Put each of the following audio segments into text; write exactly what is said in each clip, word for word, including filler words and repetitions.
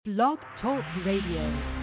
Blog Talk Radio.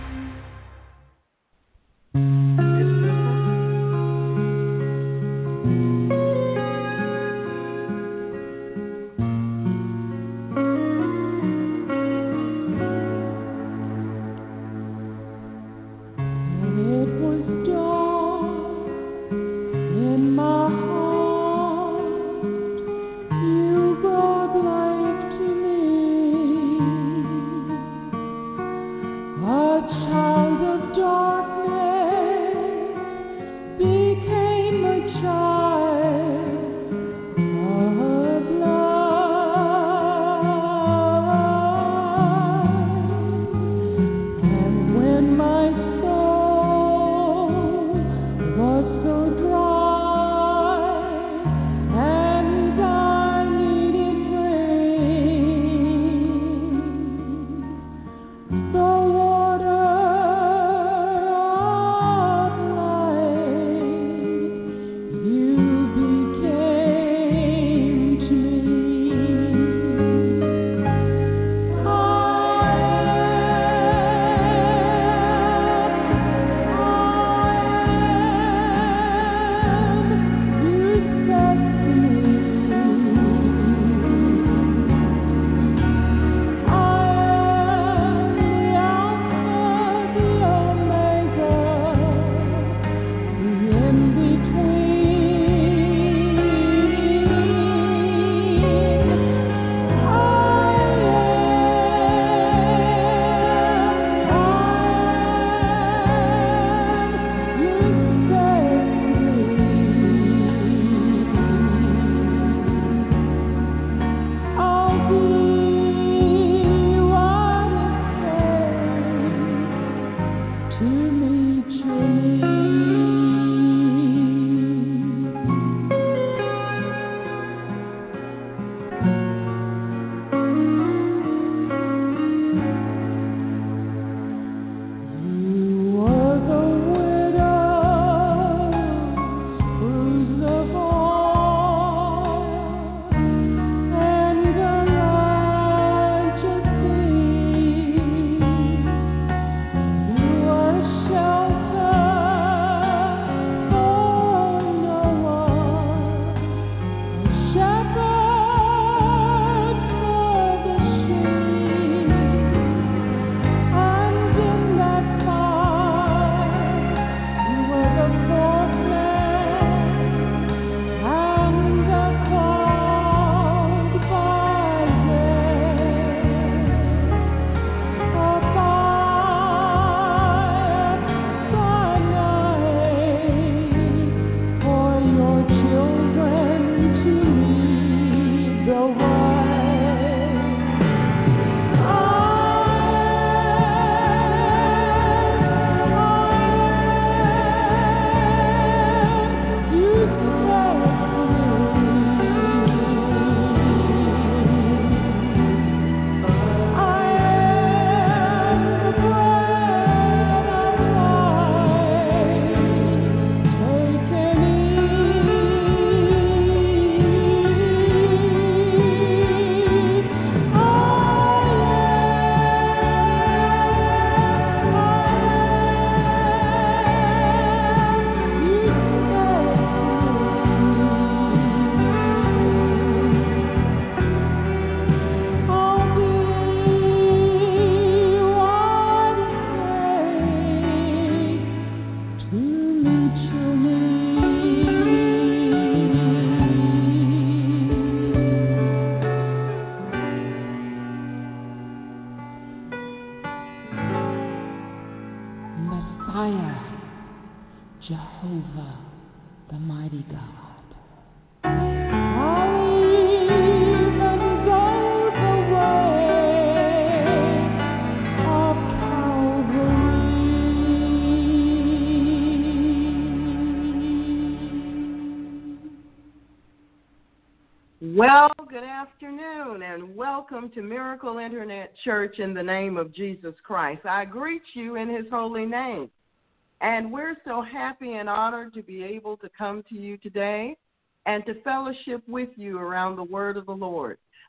Well, good afternoon, and welcome to Miracle Internet Church in the name of Jesus Christ. I greet you in his holy name, and we're so happy and honored to be able to come to you today and to fellowship with you around the word of the Lord.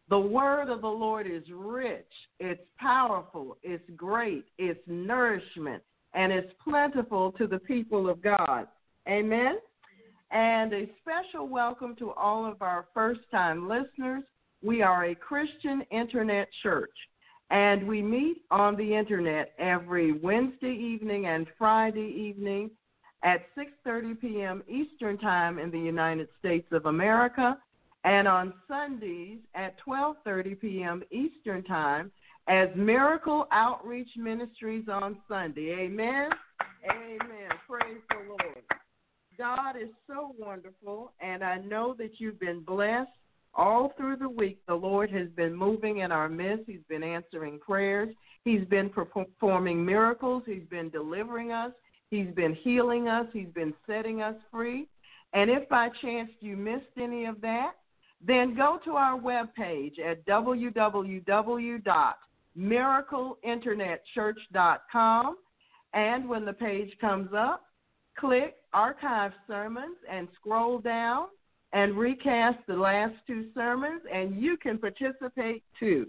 The word of the Lord is rich, it's powerful, it's great, it's nourishment, and it's plentiful to the people of God. Amen? And a special welcome to all of our first-time listeners. We are a Christian internet church, and we meet on the internet every Wednesday evening and Friday evening at six thirty p.m. Eastern Time in the United States of America, and on Sundays at twelve thirty p.m. Eastern Time as Miracle Outreach Ministries on Sunday. Amen? Amen. Praise the Lord. God is so wonderful, and I know that you've been blessed. All through the week, the Lord has been moving in our midst. He's been answering prayers. He's been performing miracles. He's been delivering us. He's been healing us. He's been setting us free. And if by chance you missed any of that, then go to our webpage at w w w dot miracle internet church dot com, and when the page comes up, click Archive Sermons and scroll down and recast the last two sermons, and you can participate too.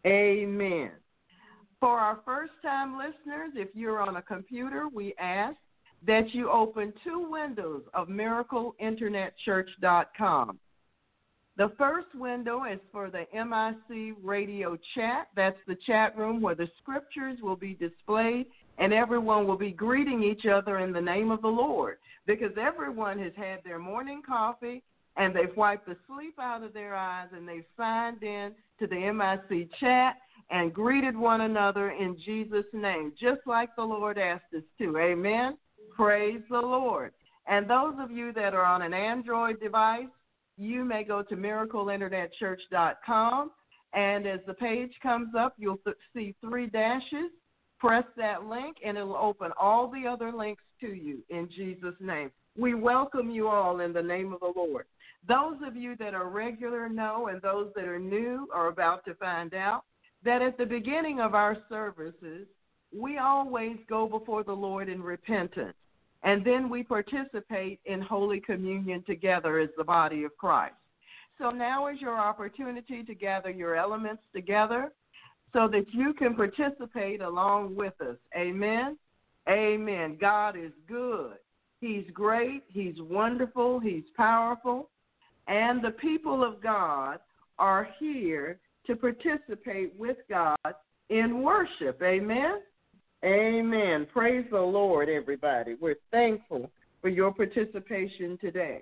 Amen. For our first-time listeners, if you're on a computer, we ask that you open two windows of miracle internet church dot com. The first window is for the M I C radio chat. That's the chat room where the scriptures will be displayed and everyone will be greeting each other in the name of the Lord, because everyone has had their morning coffee and they've wiped the sleep out of their eyes and they've signed in to the M I C chat and greeted one another in Jesus' name, just like the Lord asked us to. Amen? Praise the Lord. And those of you that are on an Android device, you may go to miracle internet church dot com, and as the page comes up, you'll th- see three dashes. Press that link, and it'll open all the other links to you in Jesus' name. We welcome you all in the name of the Lord. Those of you that are regular know, and those that are new are about to find out, that at the beginning of our services, we always go before the Lord in repentance, and then we participate in Holy Communion together as the body of Christ. So now is your opportunity to gather your elements together so that you can participate along with us. Amen? Amen. God is good. He's great. He's wonderful. He's powerful. And the people of God are here to participate with God in worship. Amen? Amen. Praise the Lord, everybody. We're thankful for your participation today.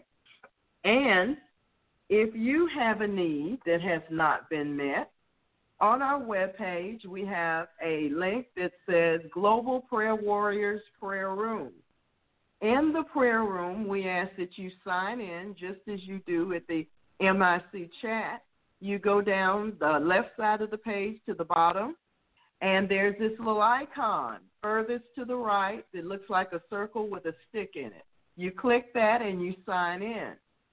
And if you have a need that has not been met, on our webpage, we have a link that says Global Prayer Warriors Prayer Room. In the prayer room, we ask that you sign in just as you do at the M I C chat. You go down the left side of the page to the bottom, and there's this little icon furthest to the right that looks like a circle with a stick in it. You click that and you sign in.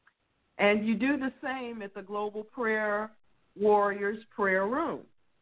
And you do the same at the Global Prayer Warriors Prayer Room.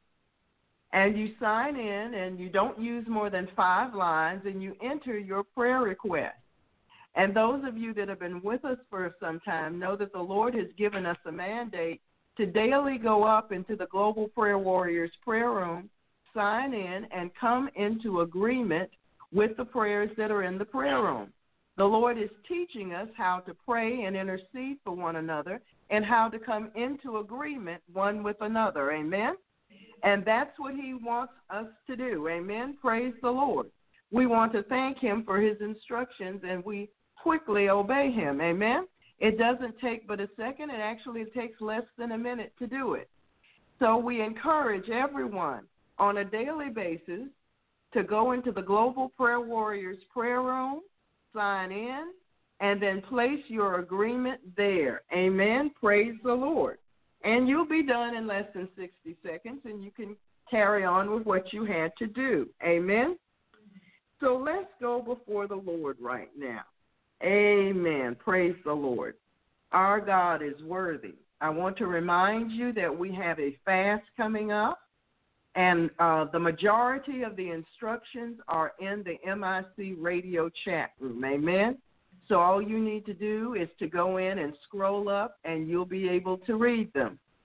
And you sign in, and you don't use more than five lines, and you enter your prayer request. And those of you that have been with us for some time know that the Lord has given us a mandate to daily go up into the Global Prayer Warriors Prayer Room, sign in, and come into agreement with the prayers that are in the prayer room. The Lord is teaching us how to pray and intercede for one another and how to come into agreement one with another. Amen? And that's what he wants us to do. Amen? Praise the Lord. We want to thank him for his instructions, and we quickly obey him. Amen? It doesn't take but a second. It actually takes less than a minute to do it. So we encourage everyone on a daily basis to go into the Global Prayer Warriors prayer room, sign in, and then place your agreement there. Amen? Praise the Lord. And you'll be done in less than sixty seconds, and you can carry on with what you had to do. Amen? So let's go before the Lord right now. Amen. Praise the Lord. Our God is worthy. I want to remind you that we have a fast coming up, and uh, the majority of the instructions are in the M I C radio chat room. Amen? So all you need to do is to go in and scroll up, and you'll be able to read them.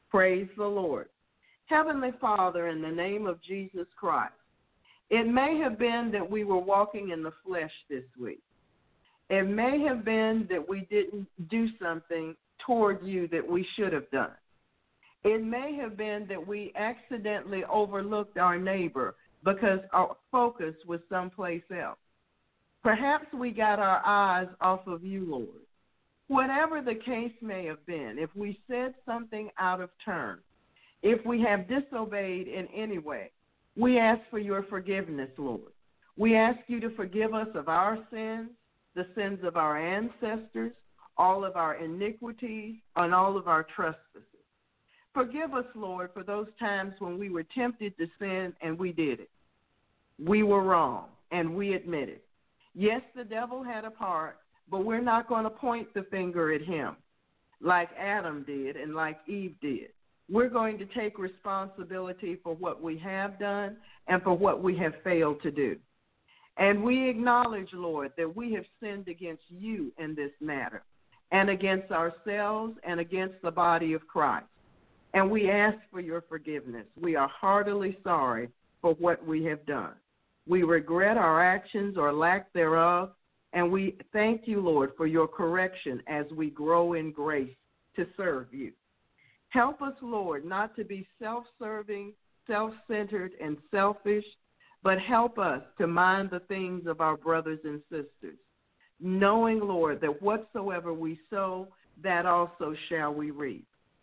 Praise the Lord. Heavenly Father, in the name of Jesus Christ, it may have been that we were walking in the flesh this week. It may have been that we didn't do something toward you that we should have done. It may have been that we accidentally overlooked our neighbor because our focus was someplace else. Perhaps we got our eyes off of you, Lord. Whatever the case may have been, if we said something out of turn, if we have disobeyed in any way, we ask for your forgiveness, Lord. We ask you to forgive us of our sins, the sins of our ancestors, all of our iniquities, and all of our trespasses. Forgive us, Lord, for those times when we were tempted to sin and we did it. We were wrong, and we admit it. Yes, the devil had a part, but we're not going to point the finger at him like Adam did and like Eve did. We're going to take responsibility for what we have done and for what we have failed to do. And we acknowledge, Lord, that we have sinned against you in this matter and against ourselves and against the body of Christ. And we ask for your forgiveness. We are heartily sorry for what we have done. We regret our actions or lack thereof, and we thank you, Lord, for your correction as we grow in grace to serve you. Help us, Lord, not to be self-serving, self-centered, and selfish, but help us to mind the things of our brothers and sisters, knowing, Lord, that whatsoever we sow, that also shall we reap.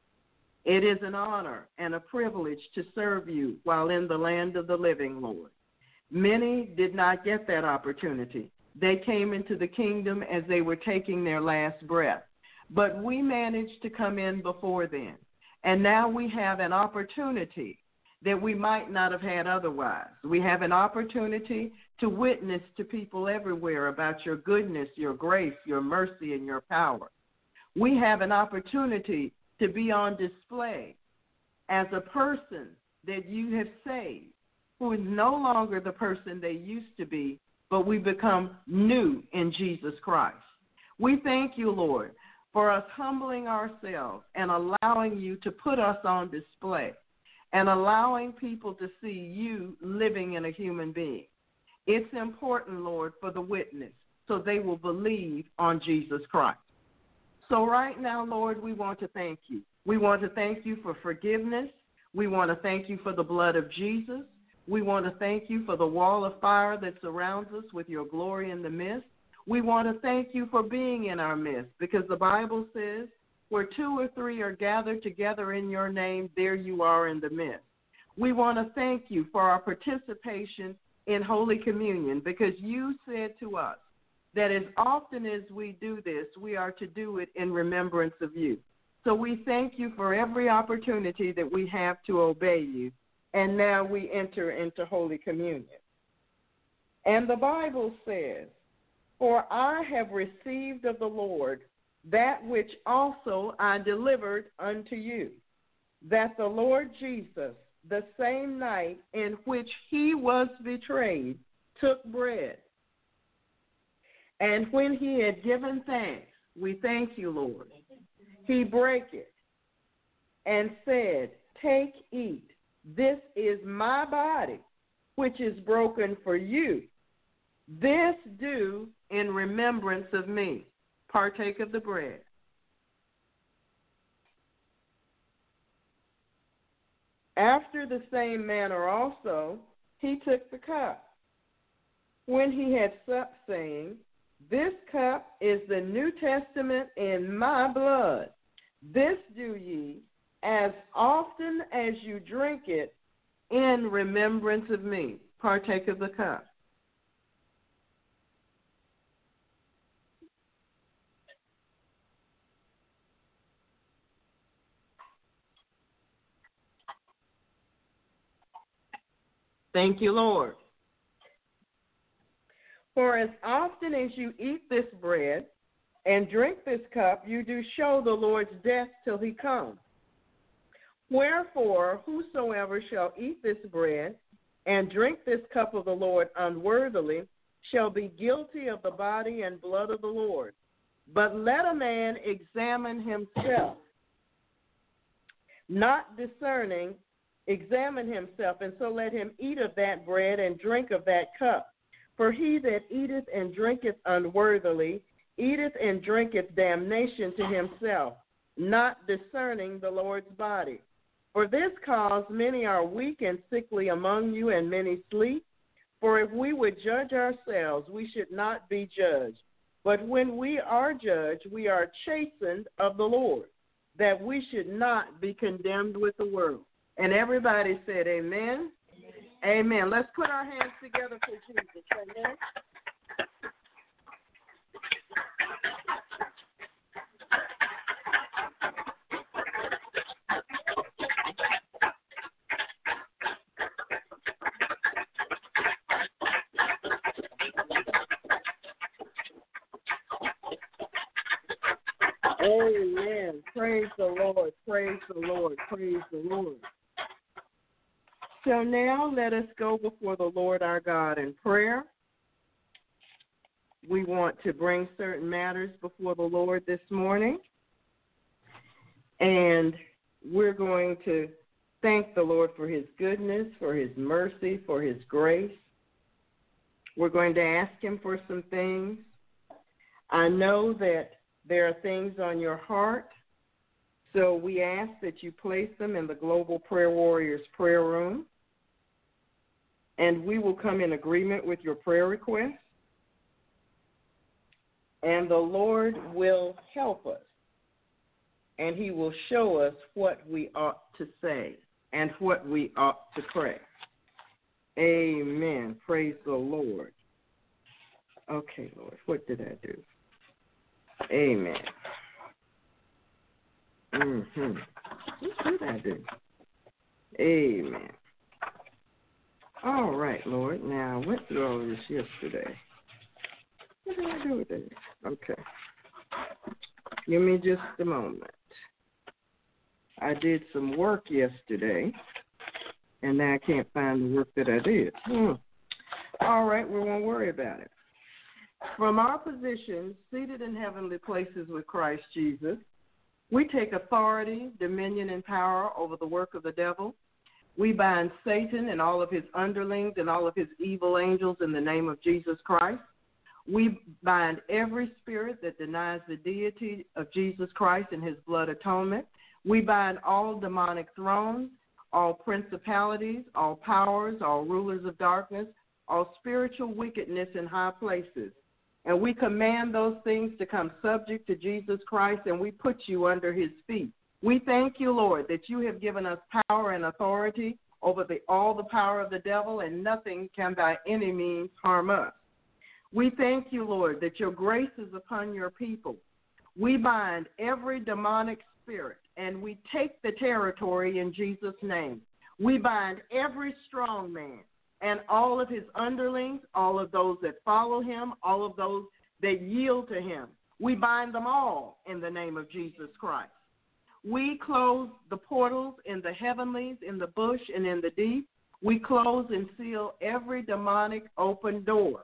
It is an honor and a privilege to serve you while in the land of the living, Lord. Many did not get that opportunity. They came into the kingdom as they were taking their last breath. But we managed to come in before then. And now we have an opportunity that we might not have had otherwise. We have an opportunity to witness to people everywhere about your goodness, your grace, your mercy, and your power. We have an opportunity to be on display as a person that you have saved, who is no longer the person they used to be, but we become new in Jesus Christ. We thank you, Lord, for us humbling ourselves and allowing you to put us on display and allowing people to see you living in a human being. It's important, Lord, for the witness so they will believe on Jesus Christ. So right now, Lord, we want to thank you. We want to thank you for forgiveness. We want to thank you for the blood of Jesus. We want to thank you for the wall of fire that surrounds us with your glory in the midst. We want to thank you for being in our midst because the Bible says where two or three are gathered together in your name, there you are in the midst. We want to thank you for our participation in Holy Communion because you said to us that as often as we do this, we are to do it in remembrance of you. So we thank you for every opportunity that we have to obey you. And now we enter into Holy Communion. And the Bible says, for I have received of the Lord that which also I delivered unto you, that the Lord Jesus, the same night in which he was betrayed, took bread. And when he had given thanks, we thank you, Lord, he brake it and said, take, eat. This is my body, which is broken for you. This do in remembrance of me. Partake of the bread. After the same manner also, he took the cup, when he had supped, saying, this cup is the New Testament in my blood. This do ye as often as you drink it in remembrance of me. Partake of the cup. Thank you, Lord. For as often as you eat this bread and drink this cup, you do show the Lord's death till he comes. Wherefore, whosoever shall eat this bread and drink this cup of the Lord unworthily shall be guilty of the body and blood of the Lord. But let a man examine himself, not discerning, examine himself, and so let him eat of that bread and drink of that cup. For he that eateth and drinketh unworthily eateth and drinketh damnation to himself, not discerning the Lord's body. For this cause many are weak and sickly among you, and many sleep. For if we would judge ourselves, we should not be judged. But when we are judged, we are chastened of the Lord, that we should not be condemned with the world. And everybody said amen. Amen. Amen. Let's put our hands together for Jesus. Amen. Amen. Praise the Lord. Praise the Lord. Praise the Lord. So now let us go before the Lord our God in prayer. We want to bring certain matters before the Lord this morning. And we're going to thank the Lord for his goodness, for his mercy, for his grace. We're going to ask him for some things. I know that there are things on your heart, so we ask that you place them in the Global Prayer Warriors prayer room, and we will come in agreement with your prayer requests, and the Lord will help us, and he will show us what we ought to say and what we ought to pray. Amen. Praise the Lord. Okay, Lord, what did I do? Amen. Mm-hmm. What did I do? Amen. All right, Lord. Now, I went through all this yesterday. What did I do with it? Okay. Give me just a moment. I did some work yesterday, and now I can't find the work that I did. Hmm. All right, we won't worry about it. From our positions, seated in heavenly places with Christ Jesus, we take authority, dominion, and power over the work of the devil. We bind Satan and all of his underlings and all of his evil angels in the name of Jesus Christ. We bind every spirit that denies the deity of Jesus Christ and his blood atonement. We bind all demonic thrones, all principalities, all powers, all rulers of darkness, all spiritual wickedness in high places. And we command those things to come subject to Jesus Christ, and we put you under his feet. We thank you, Lord, that you have given us power and authority over the, all the power of the devil, and nothing can by any means harm us. We thank you, Lord, that your grace is upon your people. We bind every demonic spirit, and we take the territory in Jesus' name. We bind every strong man and all of his underlings, all of those that follow him, all of those that yield to him. We bind them all in the name of Jesus Christ. We close the portals in the heavenlies, in the bush, and in the deep. We close and seal every demonic open door.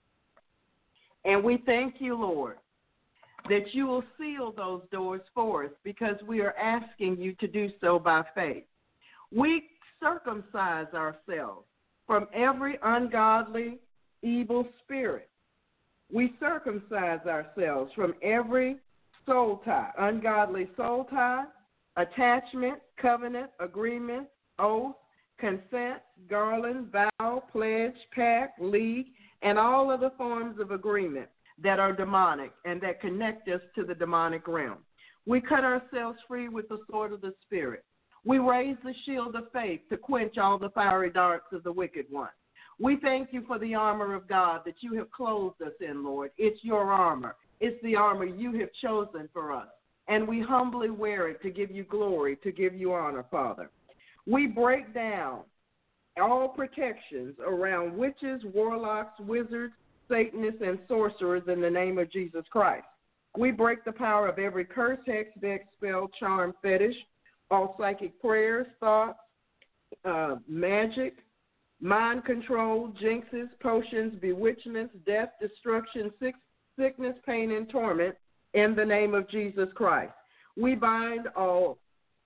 And we thank you, Lord, that you will seal those doors for us because we are asking you to do so by faith. We circumcise ourselves from every ungodly, evil spirit. We circumcise ourselves from every soul tie, ungodly soul tie, attachment, covenant, agreement, oath, consent, garland, vow, pledge, pact, league, and all other forms of agreement that are demonic and that connect us to the demonic realm. We cut ourselves free with the sword of the Spirit. We raise the shield of faith to quench all the fiery darts of the wicked one. We thank you for the armor of God that you have clothed us in, Lord. It's your armor. It's the armor you have chosen for us. And we humbly wear it to give you glory, to give you honor, Father. We break down all protections around witches, warlocks, wizards, Satanists, and sorcerers in the name of Jesus Christ. We break the power of every curse, hex, vex, spell, charm, fetish, all psychic prayers, thoughts, uh, magic, mind control, jinxes, potions, bewitchments, death, destruction, sick, sickness, pain, and torment in the name of Jesus Christ. We bind all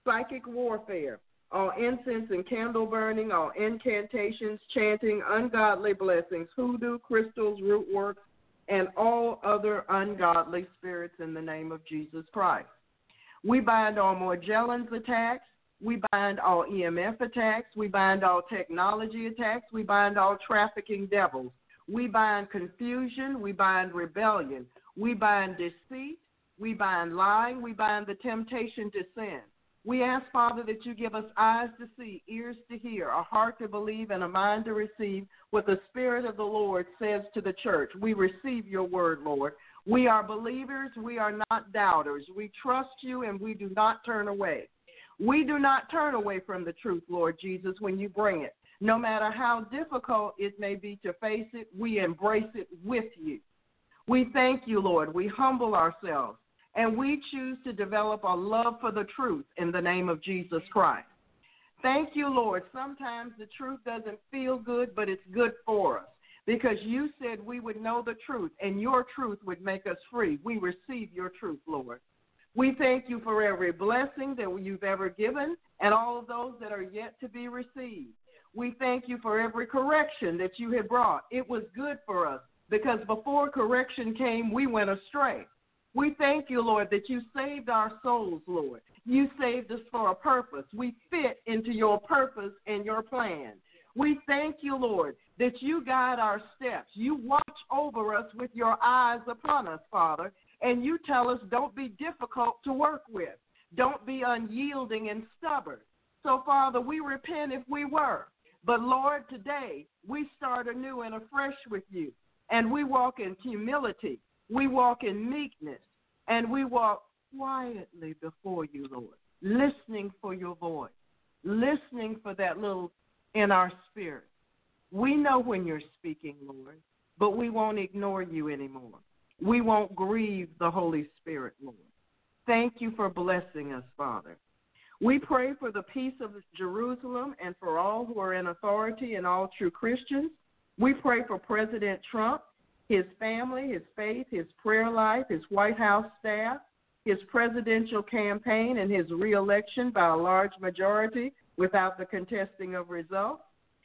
psychic warfare, all incense and candle burning, all incantations, chanting, ungodly blessings, hoodoo, crystals, root works, and all other ungodly spirits in the name of Jesus Christ. We bind all Morgellons attacks. We bind all E M F attacks. We bind all technology attacks. We bind all trafficking devils. We bind confusion. We bind rebellion. We bind deceit. We bind lying. We bind the temptation to sin. We ask, Father, that you give us eyes to see, ears to hear, a heart to believe, and a mind to receive what the Spirit of the Lord says to the church. We receive your word, Lord. We are believers. We are not doubters. We trust you, and we do not turn away. We do not turn away from the truth, Lord Jesus, when you bring it. No matter how difficult it may be to face it, we embrace it with you. We thank you, Lord. We humble ourselves, and we choose to develop a love for the truth in the name of Jesus Christ. Thank you, Lord. Sometimes the truth doesn't feel good, but it's good for us because you said we would know the truth, and your truth would make us free. We receive your truth, Lord. We thank you for every blessing that you've ever given and all of those that are yet to be received. We thank you for every correction that you have brought. It was good for us because before correction came, we went astray. We thank you, Lord, that you saved our souls, Lord. You saved us for a purpose. We fit into your purpose and your plan. We thank you, Lord, that you guide our steps. You watch over us with your eyes upon us, Father, and you tell us don't be difficult to work with. Don't be unyielding and stubborn. So, Father, we repent if we were. But, Lord, today we start anew and afresh with you, and we walk in humility. We walk in meekness, and we walk quietly before you, Lord, listening for your voice, listening for that little in our spirit. We know when you're speaking, Lord, but we won't ignore you anymore. We won't grieve the Holy Spirit, Lord. Thank you for blessing us, Father. We pray for the peace of Jerusalem and for all who are in authority and all true Christians. We pray for President Trump, his family, his faith, his prayer life, his White House staff, his presidential campaign, and his reelection by a large majority without the contesting of results.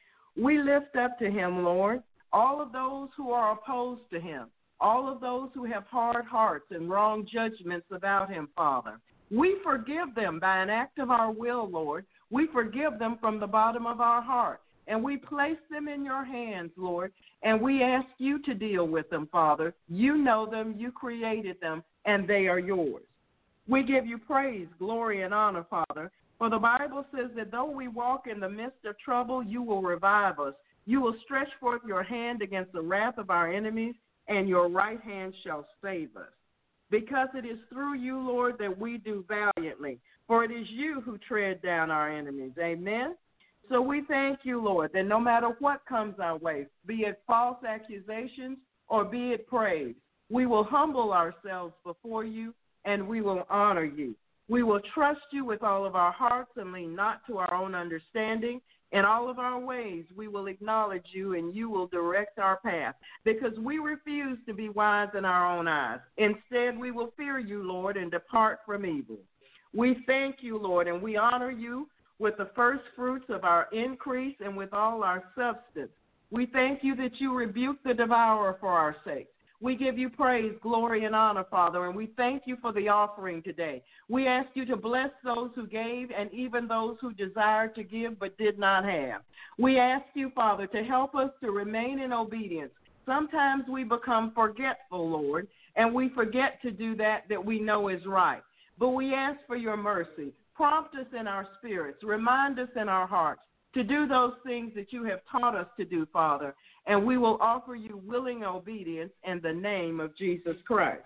We lift up to him, Lord, all of those who are opposed to him, all of those who have hard hearts and wrong judgments about him, Father. We forgive them by an act of our will, Lord. We forgive them from the bottom of our heart, and we place them in your hands, Lord, and we ask you to deal with them, Father. You know them, you created them, and they are yours. We give you praise, glory, and honor, Father, for the Bible says that though we walk in the midst of trouble, you will revive us. You will stretch forth your hand against the wrath of our enemies, and your right hand shall save us. Because it is through you, Lord, that we do valiantly, for it is you who tread down our enemies. Amen? So we thank you, Lord, that no matter what comes our way, be it false accusations or be it praise, we will humble ourselves before you and we will honor you. We will trust you with all of our hearts and lean not to our own understanding. In all of our ways, we will acknowledge you and you will direct our path because we refuse to be wise in our own eyes. Instead, we will fear you, Lord, and depart from evil. We thank you, Lord, and we honor you with the first fruits of our increase and with all our substance. We thank you that you rebuke the devourer for our sake. We give you praise, glory, and honor, Father, and we thank you for the offering today. We ask you to bless those who gave and even those who desired to give but did not have. We ask you, Father, to help us to remain in obedience. Sometimes we become forgetful, Lord, and we forget to do that that we know is right. But we ask for your mercy. Prompt us in our spirits. Remind us in our hearts to do those things that you have taught us to do, Father, and we will offer you willing obedience in the name of Jesus Christ.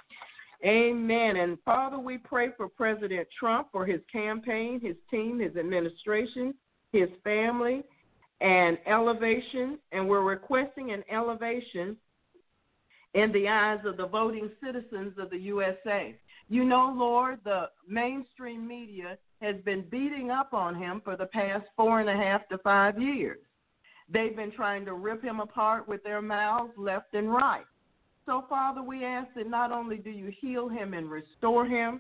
Amen. And, Father, we pray for President Trump, for his campaign, his team, his administration, his family, and elevation, and we're requesting an elevation in the eyes of the voting citizens of the U S A. You know, Lord, the mainstream media has been beating up on him for the past four and a half to five years. They've been trying to rip him apart with their mouths left and right. So, Father, we ask that not only do you heal him and restore him,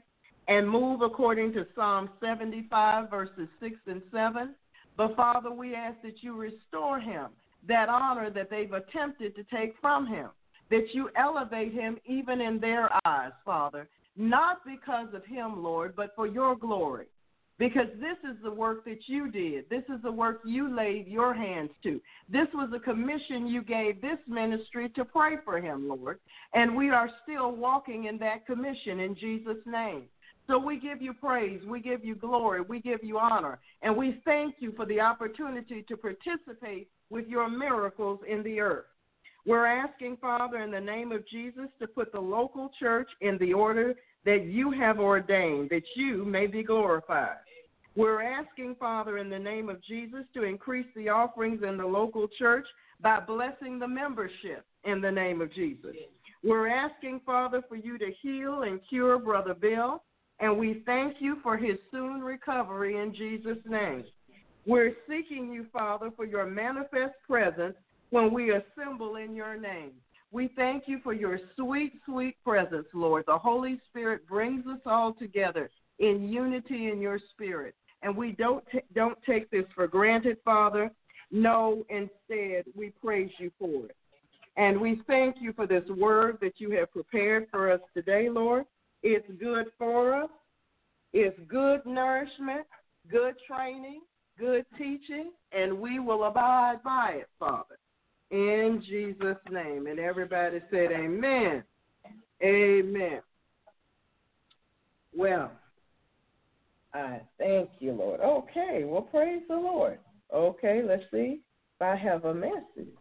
and move according to Psalm seventy-five, verses six and seven. But, Father, we ask that you restore him that honor that they've attempted to take from him, that you elevate him even in their eyes, Father, not because of him, Lord, but for your glory, because this is the work that you did. This is the work you laid your hands to. This was a commission you gave this ministry to pray for him, Lord, and we are still walking in that commission in Jesus' name. So we give you praise, we give you glory, we give you honor, and we thank you for the opportunity to participate with your miracles in the earth. We're asking, Father, in the name of Jesus, to put the local church in the order that you have ordained, that you may be glorified. We're asking, Father, in the name of Jesus, to increase the offerings in the local church by blessing the membership in the name of Jesus. We're asking, Father, for you to heal and cure Brother Bill, and we thank you for his soon recovery in Jesus' name. We're seeking you, Father, for your manifest presence when we assemble in your name. We thank you for your sweet, sweet presence, Lord. The Holy Spirit brings us all together in unity in your spirit. And we don't t- don't take this for granted, Father. No, instead, we praise you for it. And we thank you for this word that you have prepared for us today, Lord. It's good for us. It's good nourishment, good training, good teaching, and we will abide by it, Father, in Jesus' name. And everybody said amen. Amen. Well, I thank you, Lord. Okay, well, praise the Lord. Okay, let's see if I have a message.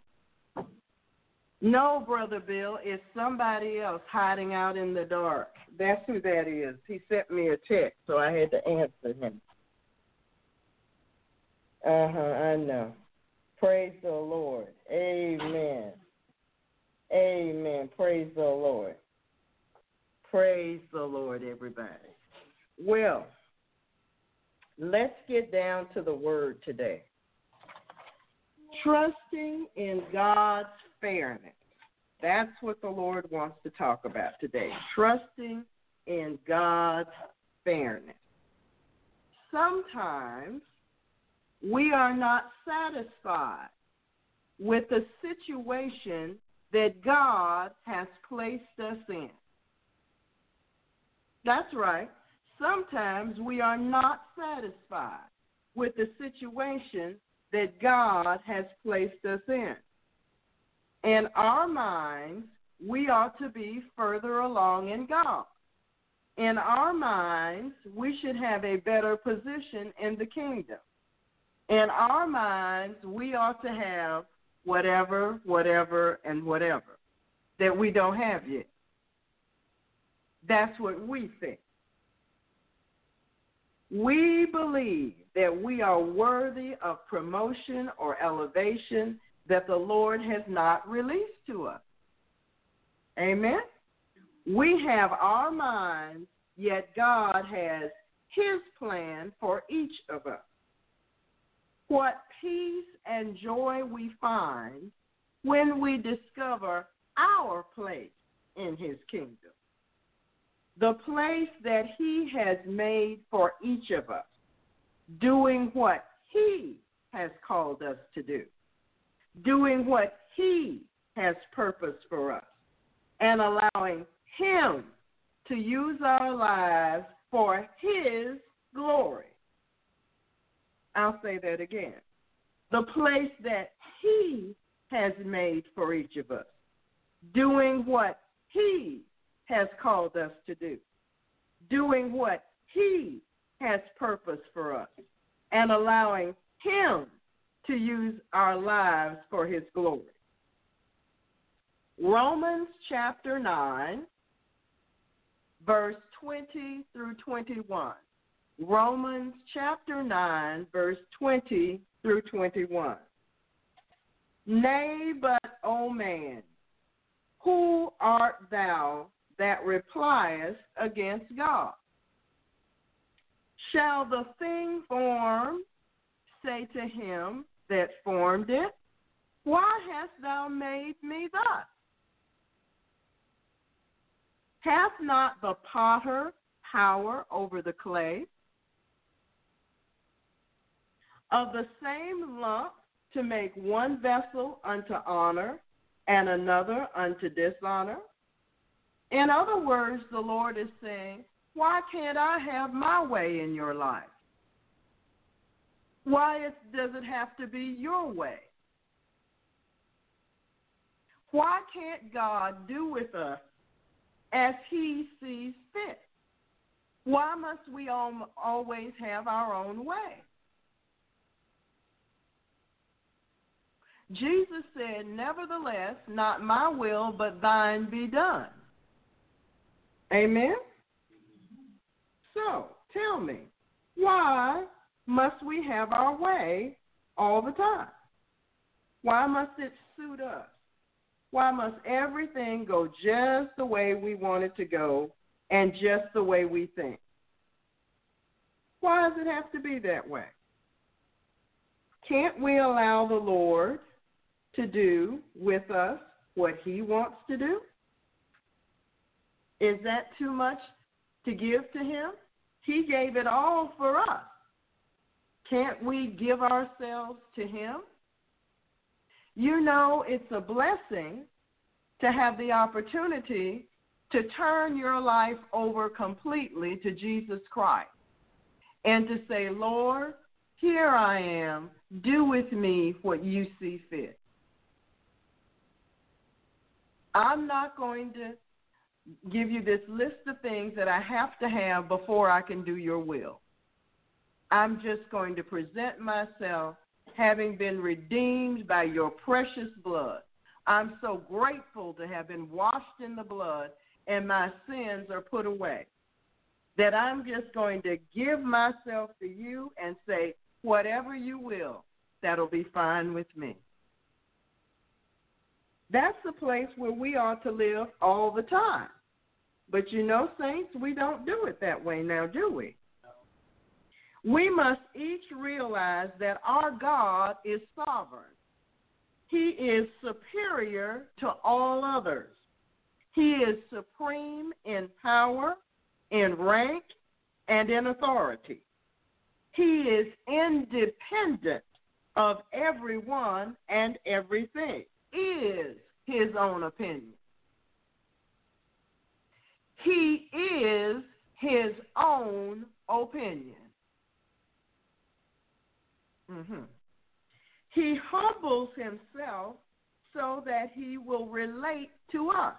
No, Brother Bill, it's somebody else hiding out in the dark. That's who that is. He sent me a text, so I had to answer him. Uh-huh, I know. Praise the Lord. Amen. Amen. Praise the Lord. Praise the Lord, everybody. Well, let's get down to the word today. Trusting in God's fairness. That's what the Lord wants to talk about today. Trusting in God's fairness. Sometimes we are not satisfied with the situation that God has placed us in. That's right. Sometimes we are not satisfied with the situation that God has placed us in. In our minds, we ought to be further along in God. In our minds, we should have a better position in the kingdom. In our minds, we ought to have whatever, whatever, and whatever that we don't have yet. That's what we think. We believe that we are worthy of promotion or elevation that the Lord has not released to us. Amen? We have our minds, yet God has his plan for each of us. What peace and joy we find when we discover our place in his kingdom. The place that he has made for each of us, doing what he has called us to do, doing what he has purposed for us, and allowing him to use our lives for his glory. I'll say that again. The place that he has made for each of us, doing what he has called us to do, doing what he has purposed for us, and allowing him to use our lives for his glory. Romans chapter nine, verse twenty through twenty-one. Romans chapter nine, verse twenty through twenty-one. Nay, but, O man, who art thou that repliest against God? Shall the thing formed say to him that formed it, why hast thou made me thus? Hath not the potter power over the clay, of the same lump to make one vessel unto honor and another unto dishonor. In other words, the Lord is saying, why can't I have my way in your life? Why it, does it have to be your way? Why can't God do with us as he sees fit? Why must we al- always have our own way? Jesus said, nevertheless, not my will, but thine be done. Amen? So, tell me, why must we have our way all the time? Why must it suit us? Why must everything go just the way we want it to go and just the way we think? Why does it have to be that way? Can't we allow the Lord to do with us what he wants to do? Is that too much to give to him? He gave it all for us. Can't we give ourselves to him? You know, it's a blessing to have the opportunity to turn your life over completely to Jesus Christ and to say, Lord, here I am. Do with me what you see fit. I'm not going to give you this list of things that I have to have before I can do your will. I'm just going to present myself having been redeemed by your precious blood. I'm so grateful to have been washed in the blood and my sins are put away, that I'm just going to give myself to you and say, whatever you will, that'll be fine with me. That's the place where we ought to live all the time. But you know, saints, we don't do it that way now, do we? We must each realize that our God is sovereign. He is superior to all others. He is supreme in power, in rank, and in authority. He is independent of everyone and everything. Is his own opinion. He is his own opinion. Mm-hmm. He humbles himself so that he will relate to us.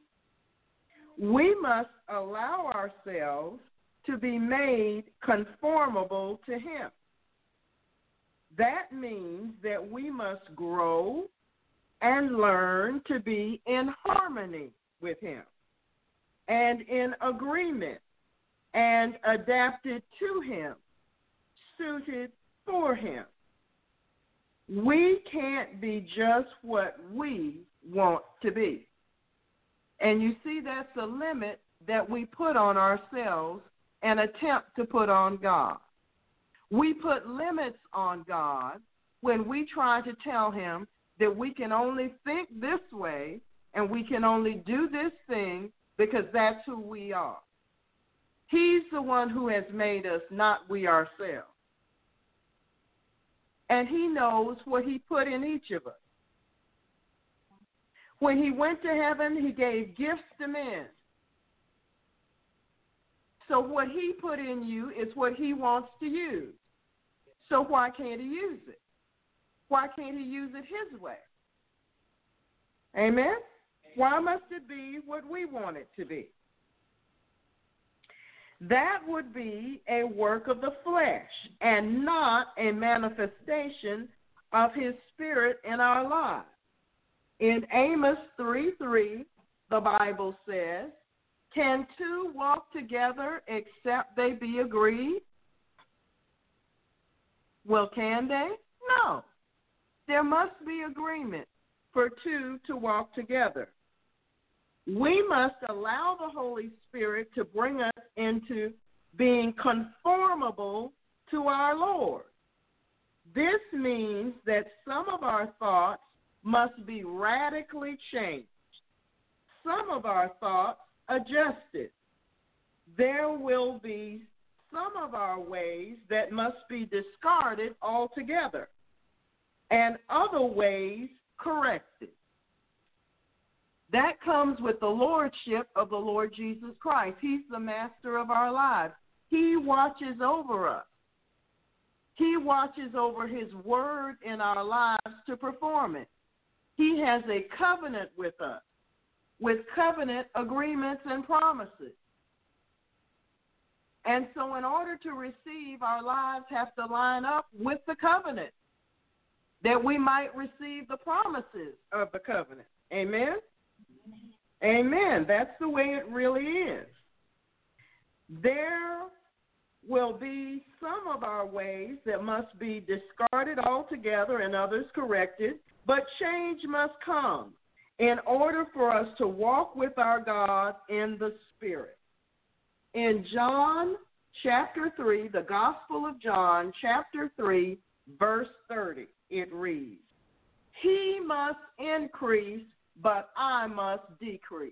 We must allow ourselves to be made conformable to him. That means that we must grow and learn to be in harmony with him and in agreement and adapted to him, suited for him. We can't be just what we want to be. And you see, that's a limit that we put on ourselves and attempt to put on God. We put limits on God when we try to tell him that we can only think this way and we can only do this thing because that's who we are. He's the one who has made us, not we ourselves. And he knows what he put in each of us. When he went to heaven, he gave gifts to men. So what he put in you is what he wants to use. So why can't he use it? Why can't he use it his way? Amen? Why must it be what we want it to be? That would be a work of the flesh and not a manifestation of his spirit in our lives. In Amos three three, the Bible says, can two walk together except they be agreed? Well, can they? No. There must be agreement for two to walk together. We must allow the Holy Spirit to bring us into being conformable to our Lord. This means that some of our thoughts must be radically changed, some of our thoughts adjusted. there will be some of our ways that must be discarded altogether, and other ways corrected. That comes with the lordship of the Lord Jesus Christ. He's the master of our lives. He watches over us. He watches over his word in our lives to perform it. He has a covenant with us, with covenant agreements and promises. And so in order to receive, our lives have to line up with the covenant, that we might receive the promises of the covenant. Amen? Amen. That's the way it really is. There will be some of our ways that must be discarded altogether and others corrected, but change must come in order for us to walk with our God in the Spirit. In John chapter three, the Gospel of John chapter three, verse thirty, it reads, "He must increase, but I must decrease."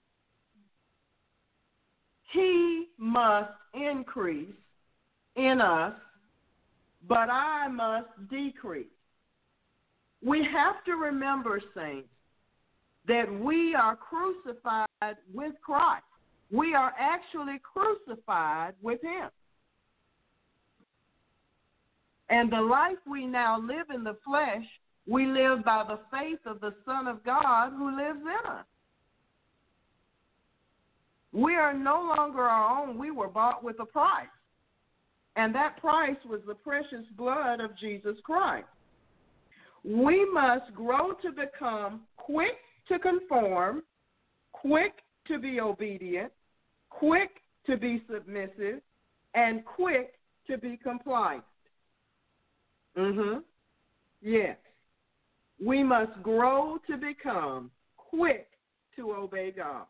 He must increase in us, but I must decrease. We have to remember, saints, that we are crucified with Christ. We are actually crucified with him. And the life we now live in the flesh, we live by the faith of the Son of God who lives in us. We are no longer our own. We were bought with a price. And that price was the precious blood of Jesus Christ. We must grow to become quick to conform, quick to be obedient, quick to be submissive, and quick to be compliant. Mm-hmm. Yes. We must grow to become quick to obey God.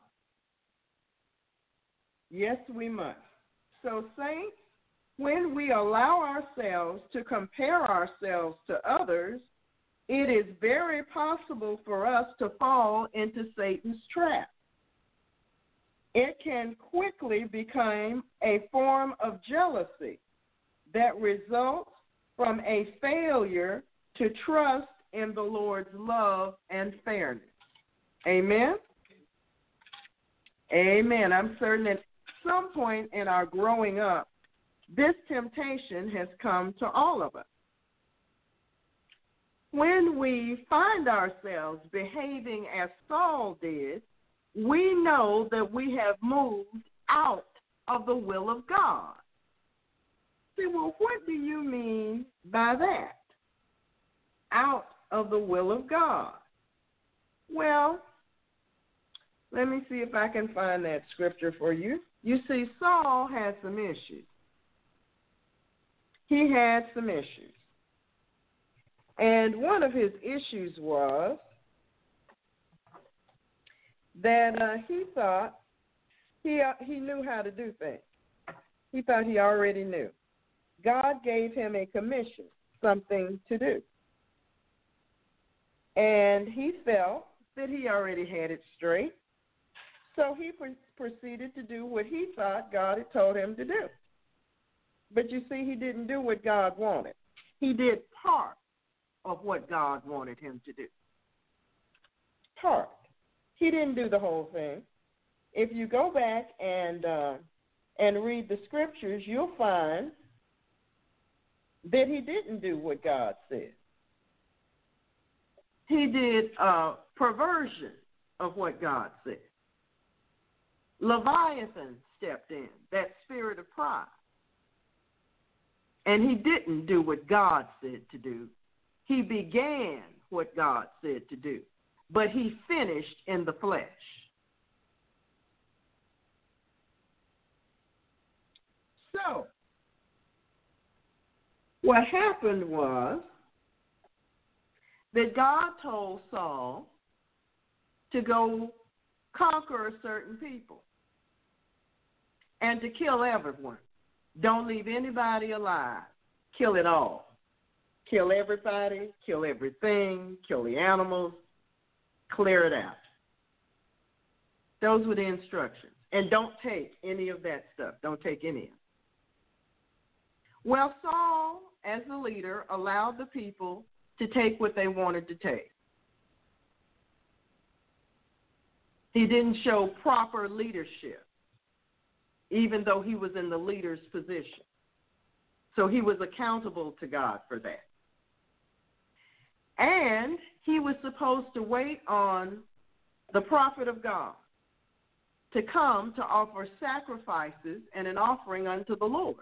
Yes, we must. So, saints, when we allow ourselves to compare ourselves to others, it is very possible for us to fall into Satan's trap. It can quickly become a form of jealousy that results from a failure to trust in the Lord's love and fairness. Amen? Amen. I'm certain at some point in our growing up, this temptation has come to all of us. When we find ourselves behaving as Saul did, we know that we have moved out of the will of God. See, well, what do you mean by that? Out of the will of God. Well, let me see if I can find that scripture for you. You see, Saul had some issues. He had some issues. And one of his issues was that uh, he thought he, uh, he knew how to do things. He thought he already knew. God gave him a commission, something to do. And he felt that he already had it straight. So he pre- proceeded to do what he thought God had told him to do. But you see, he didn't do what God wanted. He did part of what God wanted him to do. Part. He didn't do the whole thing. If you go back and uh, and read the scriptures, you'll find that he didn't do what God said. He did a perversion of what God said. Leviathan stepped in, that spirit of pride. And he didn't do what God said to do. He began what God said to do, but he finished in the flesh. So, what happened was that God told Saul to go conquer a certain people and to kill everyone. Don't leave anybody alive. Kill it all. Kill everybody, kill everything, kill the animals, clear it out. Those were the instructions. And don't take any of that stuff. Don't take any of it. Well, Saul, as the leader, allowed the people to take what they wanted to take. He didn't show proper leadership, even though he was in the leader's position. So he was accountable to God for that. And he was supposed to wait on the prophet of God to come to offer sacrifices and an offering unto the Lord.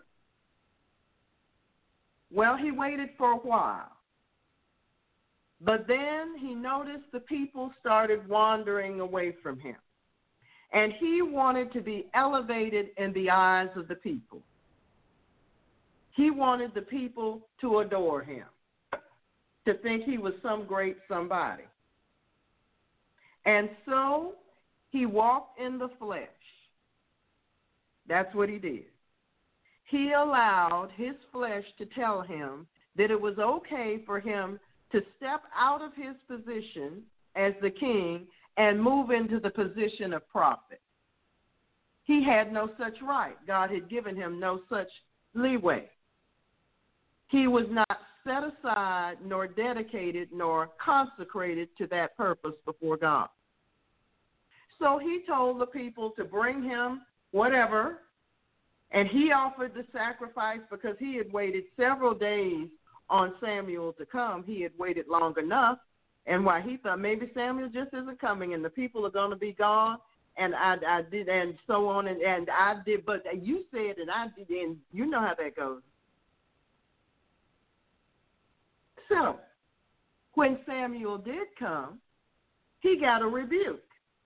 Well, he waited for a while. But then he noticed the people started wandering away from him. And he wanted to be elevated in the eyes of the people. He wanted the people to adore him, to think he was some great somebody. And so he walked in the flesh. That's what he did. He allowed his flesh to tell him that it was okay for him to step out of his position as the king and move into the position of prophet. He had no such right. God had given him no such leeway. He was not set aside, nor dedicated, nor consecrated to that purpose before God. So he told the people to bring him whatever, and he offered the sacrifice because he had waited several days on Samuel to come. He had waited long enough, and why he thought maybe Samuel just isn't coming, and the people are going to be gone, and I, I did, and so on, and, and I did, but you said, and I did, and you know how that goes. So, when Samuel did come, he got a rebuke.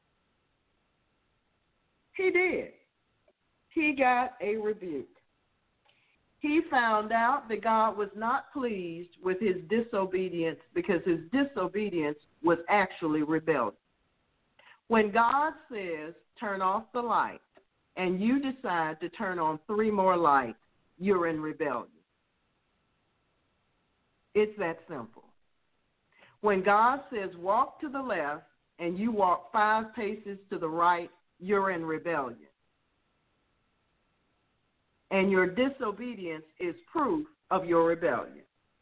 He did. He got a rebuke. He found out that God was not pleased with his disobedience because his disobedience was actually rebellion. When God says, turn off the light, and you decide to turn on three more lights, you're in rebellion. It's that simple. When God says walk to the left and you walk five paces to the right, you're in rebellion. And your disobedience is proof of your rebellion.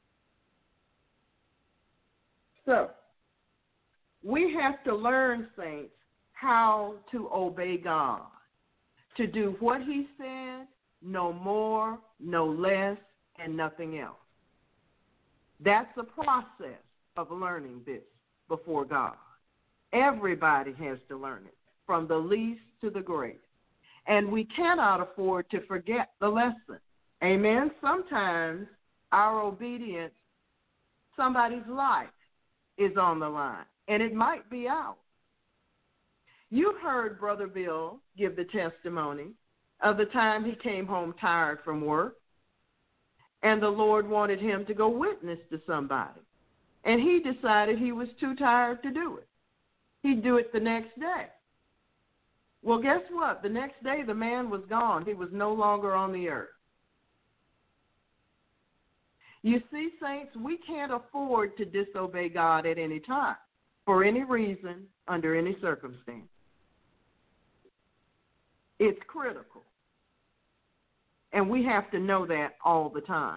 So, we have to learn, saints, how to obey God, to do what he said, no more, no less, and nothing else. That's the process of learning this before God. Everybody has to learn it, from the least to the great. And we cannot afford to forget the lesson. Amen? Sometimes our obedience, somebody's life is on the line, and it might be ours. You've heard Brother Bill give the testimony of the time he came home tired from work, and the Lord wanted him to go witness to somebody. And he decided he was too tired to do it. He'd do it the next day. Well, guess what? The next day the man was gone. He was no longer on the earth. You see, saints, we can't afford to disobey God at any time, for any reason, under any circumstance. It's critical. And we have to know that all the time.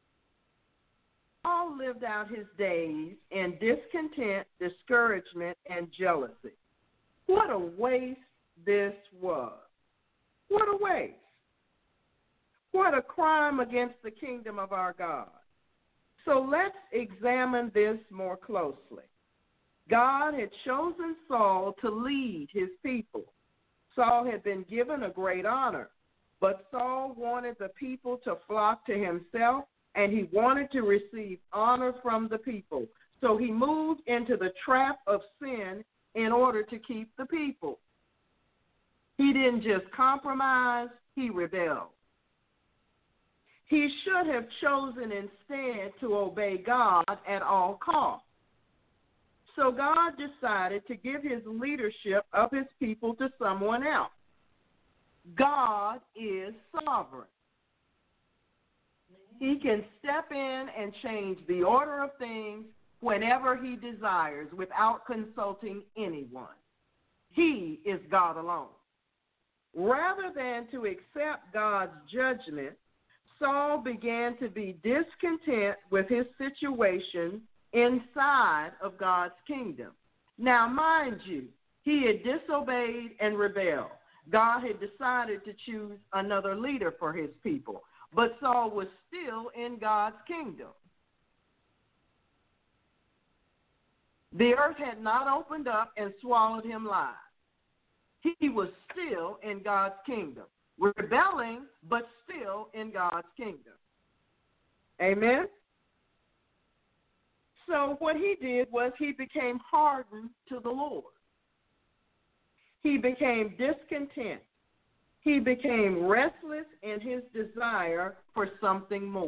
Paul lived out his days in discontent, discouragement, and jealousy. What a waste this was. What a waste. What a crime against the kingdom of our God. So let's examine this more closely. God had chosen Saul to lead his people. Saul had been given a great honor, but Saul wanted the people to flock to himself, and he wanted to receive honor from the people. So he moved into the trap of sin in order to keep the people. He didn't just compromise, he rebelled. He should have chosen instead to obey God at all costs. So God decided to give his leadership of his people to someone else. God is sovereign. He can step in and change the order of things whenever he desires without consulting anyone. He is God alone. Rather than to accept God's judgment, Saul began to be discontent with his situation inside of God's kingdom. Now, mind you, he had disobeyed and rebelled. God had decided to choose another leader for his people, but Saul was still in God's kingdom. The earth had not opened up and swallowed him alive. He was still in God's kingdom, rebelling, but still in God's kingdom. Amen? So what he did was he became hardened to the Lord. He became discontent. He became restless in his desire for something more.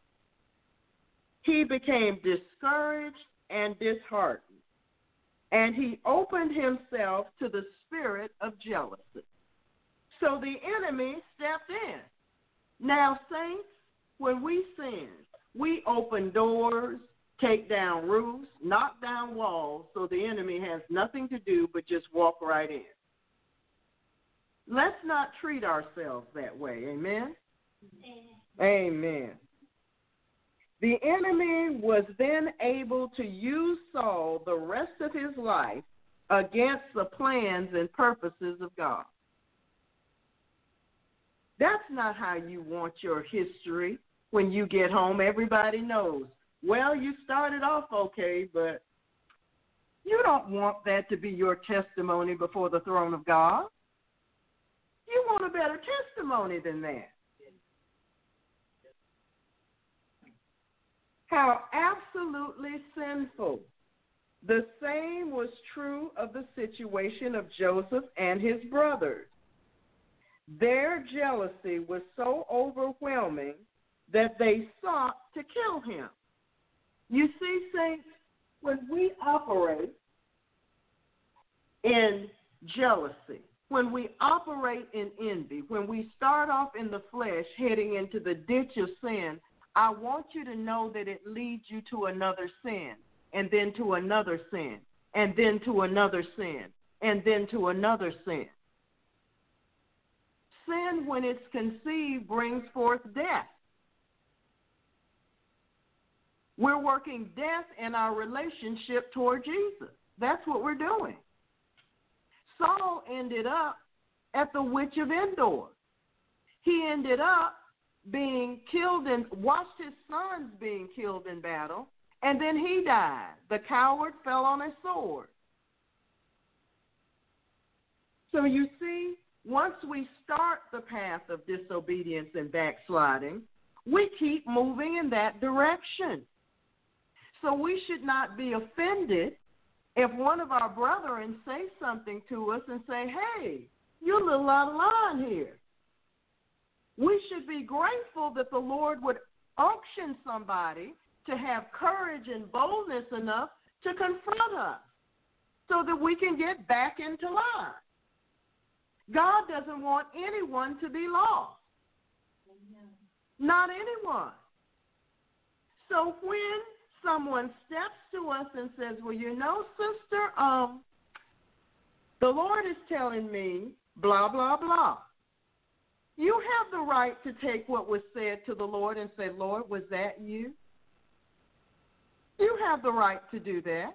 He became discouraged and disheartened. And he opened himself to the spirit of jealousy. So the enemy stepped in. Now, saints, when we sin, we open doors, take down roofs, knock down walls, so the enemy has nothing to do but just walk right in. Let's not treat ourselves that way. Amen? Amen. Amen. The enemy was then able to use Saul the rest of his life against the plans and purposes of God. That's not how you want your history when you get home. Everybody knows, well, you started off okay, but you don't want that to be your testimony before the throne of God. You want a better testimony than that. How absolutely sinful. The same was true of the situation of Joseph and his brothers. Their jealousy was so overwhelming that they sought to kill him. You see, saints, when we operate in jealousy, when we operate in envy, when we start off in the flesh heading into the ditch of sin, I want you to know that it leads you to another sin, and then to another sin, and then to another sin, and then to another sin. Sin, when it's conceived, brings forth death. We're working death in our relationship toward Jesus. That's what we're doing. Saul ended up at the Witch of Endor. He ended up being killed and watched his sons being killed in battle, and then he died. The coward fell on his sword. So you see, once we start the path of disobedience and backsliding, we keep moving in that direction. So we should not be offended if one of our brethren say something to us and say, hey, you're a little out of line here. We should be grateful that the Lord would unction somebody to have courage and boldness enough to confront us so that we can get back into line. God doesn't want anyone to be lost. Not anyone. So when someone steps to us and says, well, you know, sister, um, the Lord is telling me blah, blah, blah. You have the right to take what was said to the Lord and say, Lord, was that you? You have the right to do that.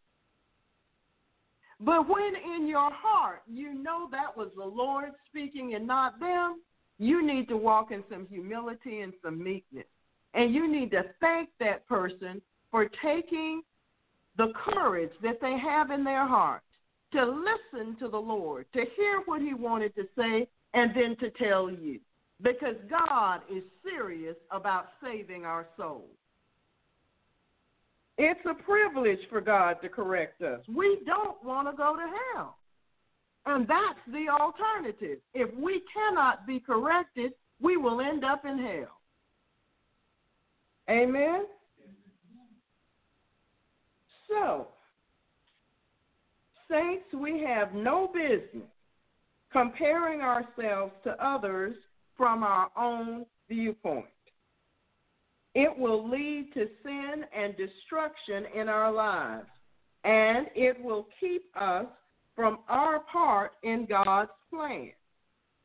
But when in your heart you know that was the Lord speaking and not them, you need to walk in some humility and some meekness. And you need to thank that person for taking the courage that they have in their heart to listen to the Lord, to hear what he wanted to say, and then to tell you. Because God is serious about saving our souls. It's a privilege for God to correct us. We don't want to go to hell. And that's the alternative. If we cannot be corrected, we will end up in hell. Amen? So, saints, we have no business comparing ourselves to others from our own viewpoint. It will lead to sin and destruction in our lives, and it will keep us from our part in God's plan.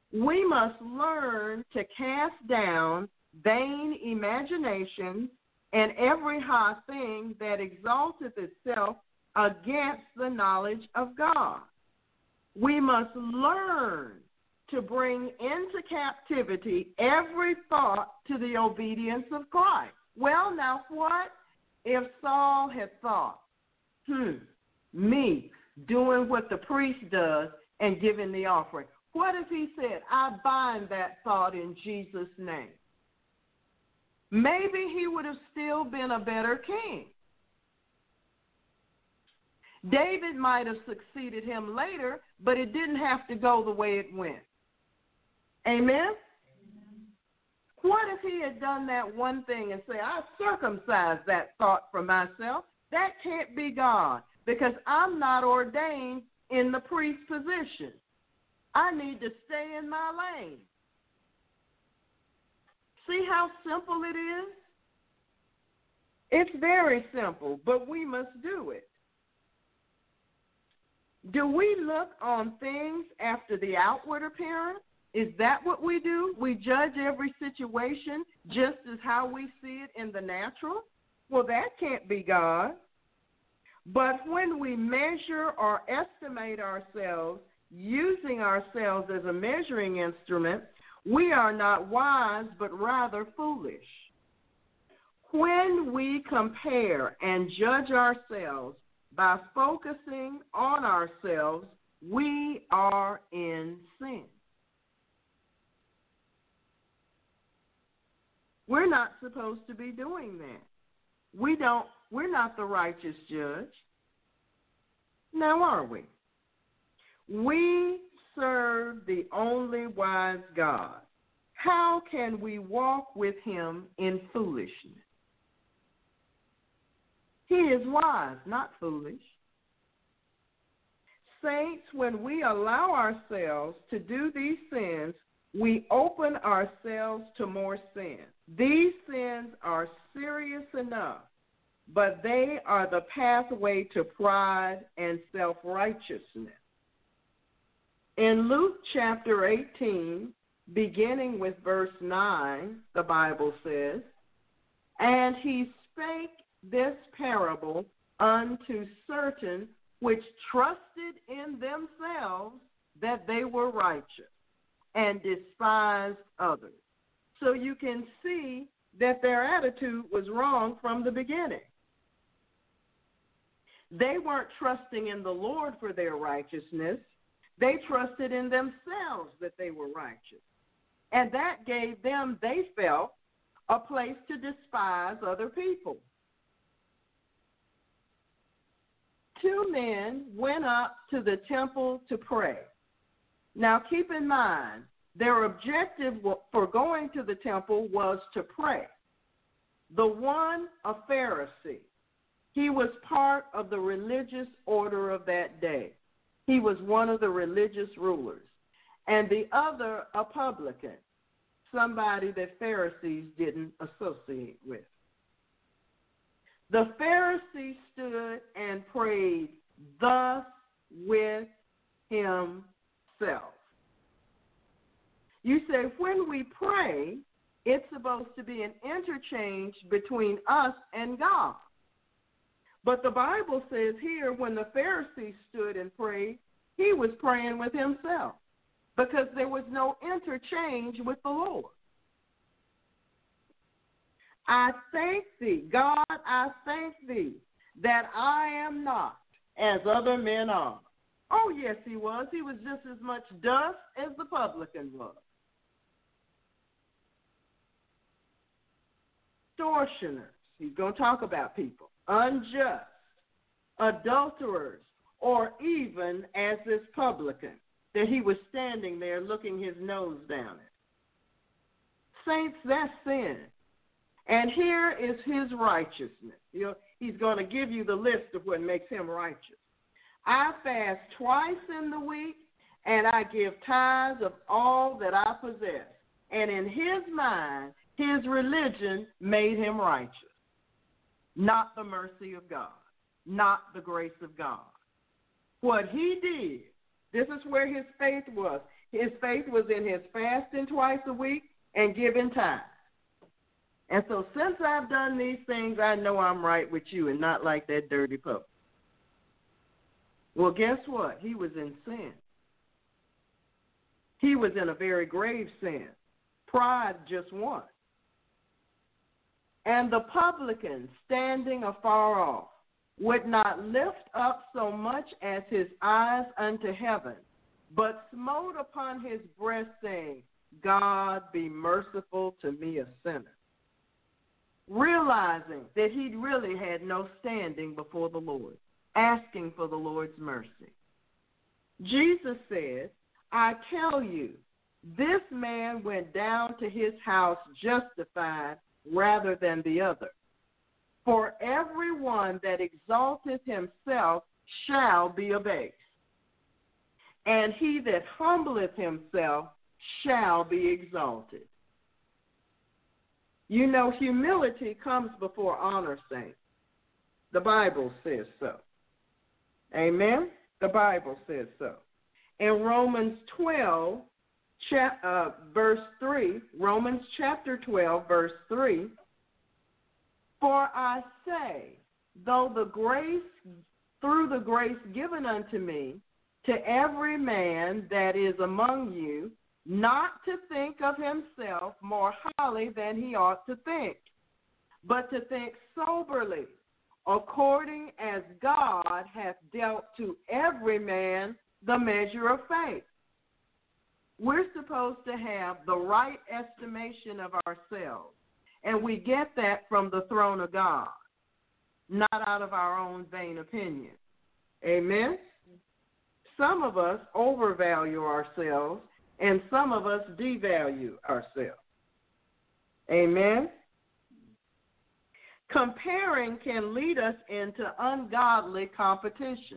We must learn to cast down vain imaginations and every high thing that exalteth itself against the knowledge of God. We must learn to bring into captivity every thought to the obedience of Christ. Well, now what if Saul had thought, hmm, me doing what the priest does and giving the offering? What if he said, I bind that thought in Jesus' name? Maybe he would have still been a better king. David might have succeeded him later, but it didn't have to go the way it went. Amen? Amen. What if he had done that one thing and say, I circumcised that thought for myself? That can't be God, because I'm not ordained in the priest position. I need to stay in my lane. See how simple it is? It's very simple, but we must do it. Do we look on things after the outward appearance? Is that what we do? We judge every situation just as how we see it in the natural? Well, that can't be God. But when we measure or estimate ourselves using ourselves as a measuring instrument, we are not wise, but rather foolish. When we compare and judge ourselves by focusing on ourselves, we are in sin. We're not supposed to be doing that. We don't, we're not the righteous judge. Now, are we? We serve the only wise God. How can we walk with him in foolishness? He is wise, not foolish. Saints, when we allow ourselves to do these sins, we open ourselves to more sin. These sins are serious enough, but they are the pathway to pride and self-righteousness. In Luke chapter eighteen, beginning with verse nine, the Bible says, And he spake this parable unto certain which trusted in themselves that they were righteous, and despised others. So you can see that their attitude was wrong from the beginning. They weren't trusting in the Lord for their righteousness. They trusted in themselves that they were righteous. And that gave them, they felt, a place to despise other people. Two men went up to the temple to pray. Now keep in mind, their objective for going to the temple was to pray. The one, a Pharisee. He was part of the religious order of that day. He was one of the religious rulers. And the other, a publican, somebody that Pharisees didn't associate with. The Pharisee stood and prayed thus with himself. You say, when we pray, it's supposed to be an interchange between us and God. But the Bible says here, when the Pharisee stood and prayed, he was praying with himself because there was no interchange with the Lord. I thank thee, God, I thank thee that I am not as other men are. Oh, yes, he was. He was just as much dust as the publican was. Extortioners, he's going to talk about people, unjust, adulterers, or even as this publican, that he was standing there looking his nose down at. Saints, that's sin. And here is his righteousness. You know, he's going to give you the list of what makes him righteous. I fast twice in the week, and I give tithes of all that I possess. And in his mind, his religion made him righteous. Not the mercy of God, not the grace of God. What he did, this is where his faith was. His faith was in his fasting twice a week and giving time. And so since I've done these things, I know I'm right with you and not like that dirty pope. Well, guess what? He was in sin. He was in a very grave sin. Pride just won. And the publican, standing afar off, would not lift up so much as his eyes unto heaven, but smote upon his breast, saying, God, be merciful to me, a sinner. Realizing that he really had no standing before the Lord, asking for the Lord's mercy. Jesus said, I tell you, this man went down to his house justified rather than the other. For everyone that exalteth himself shall be abased, and he that humbleth himself shall be exalted. You know, humility comes before honor, saints. The Bible says so. Amen? The Bible says so. In Romans twelve, chap, uh, verse three, Romans chapter twelve, verse three, for I say, though the grace, through the grace given unto me, to every man that is among you, not to think of himself more highly than he ought to think, but to think soberly, according as God hath dealt to every man the measure of faith. We're supposed to have the right estimation of ourselves, and we get that from the throne of God, not out of our own vain opinion. Amen? Some of us overvalue ourselves, and some of us devalue ourselves. Amen? Comparing can lead us into ungodly competition.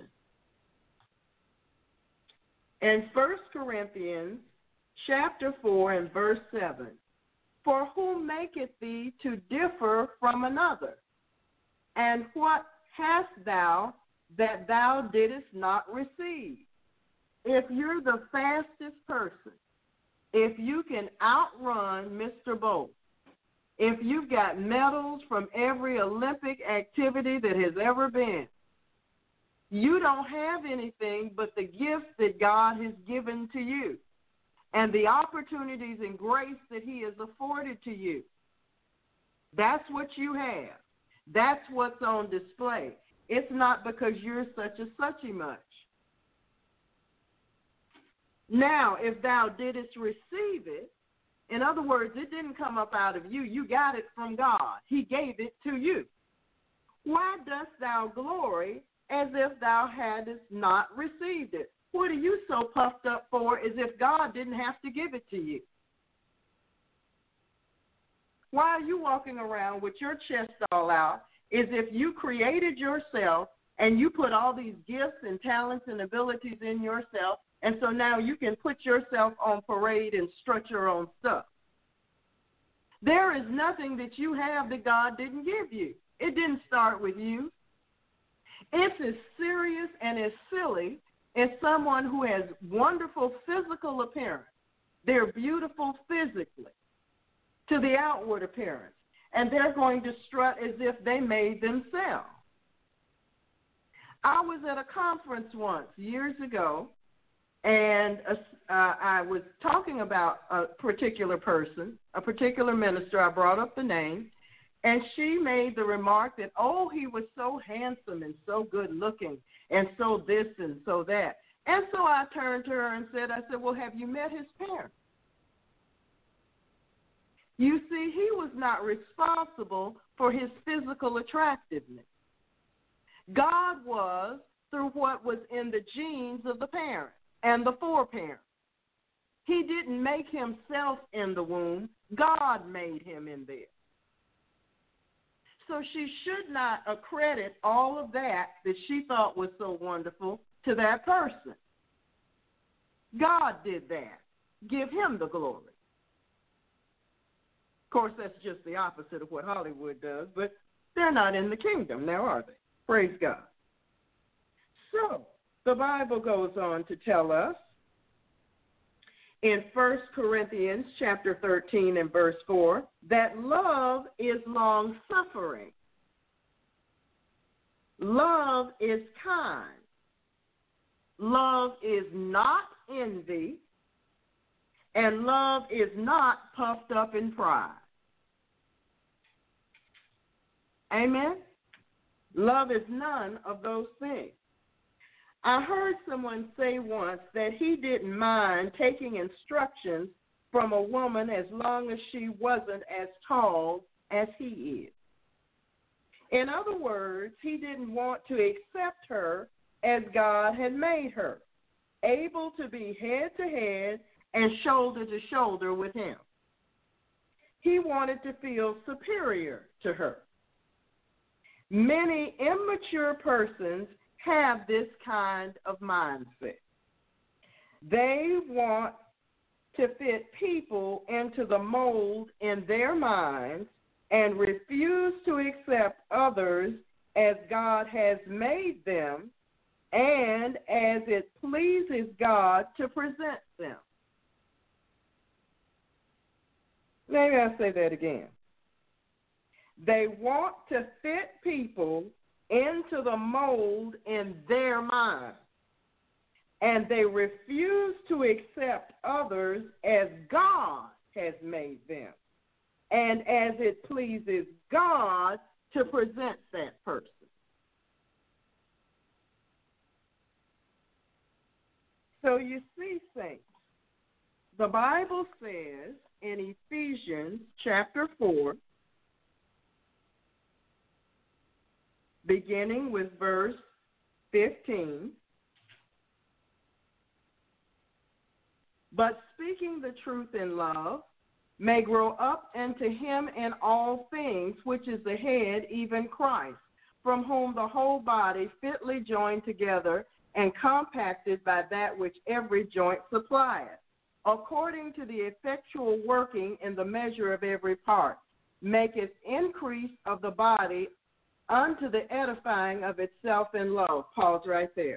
In First Corinthians chapter four and verse seven, for who maketh thee to differ from another? And what hast thou that thou didst not receive? If you're the fastest person, if you can outrun Mister Bolt, if you've got medals from every Olympic activity that has ever been, you don't have anything but the gifts that God has given to you and the opportunities and grace that he has afforded to you. That's what you have. That's what's on display. It's not because you're such a suchy much. Now, if thou didst receive it, in other words, it didn't come up out of you. You got it from God. He gave it to you. Why dost thou glory as if thou hadst not received it? What are you so puffed up for as if God didn't have to give it to you? Why are you walking around with your chest all out as if you created yourself and you put all these gifts and talents and abilities in yourself, and so now you can put yourself on parade and strut your own stuff? There is nothing that you have that God didn't give you. It didn't start with you. It's as serious and as silly as someone who has wonderful physical appearance. They're beautiful physically to the outward appearance, and they're going to strut as if they made themselves. I was at a conference once years ago, and uh, I was talking about a particular person, a particular minister. I brought up the name, and she made the remark that, oh, he was so handsome and so good looking and so this and so that. And so I turned to her and said, I said, well, have you met his parents? You see, he was not responsible for his physical attractiveness. God was through what was in the genes of the parents and the foreparents. He didn't make himself in the womb. God made him in there. So she should not accredit all of that that she thought was so wonderful to that person. God did that. Give him the glory. Of course, that's just the opposite of what Hollywood does, but they're not in the kingdom now, are they? Praise God. So the Bible goes on to tell us in First Corinthians chapter thirteen and verse four that love is long-suffering. Love is kind. Love is not envy. And love is not puffed up in pride. Amen? Love is none of those things. I heard someone say once that he didn't mind taking instructions from a woman as long as she wasn't as tall as he is. In other words, he didn't want to accept her as God had made her, able to be head to head and shoulder to shoulder with him. He wanted to feel superior to her. Many immature persons have this kind of mindset. They want to fit people into the mold in their minds and refuse to accept others as God has made them and as it pleases God to present them. Maybe I'll say that again. They want to fit people into the mold in their mind, and they refuse to accept others as God has made them, and as it pleases God to present that person. So you see, saints, the Bible says in Ephesians chapter four, beginning with verse fifteen, but speaking the truth in love may grow up into him in all things, which is the head, even Christ, from whom the whole body fitly joined together and compacted by that which every joint supplieth, according to the effectual working in the measure of every part, maketh increase of the body unto the edifying of itself in love. Pause right there.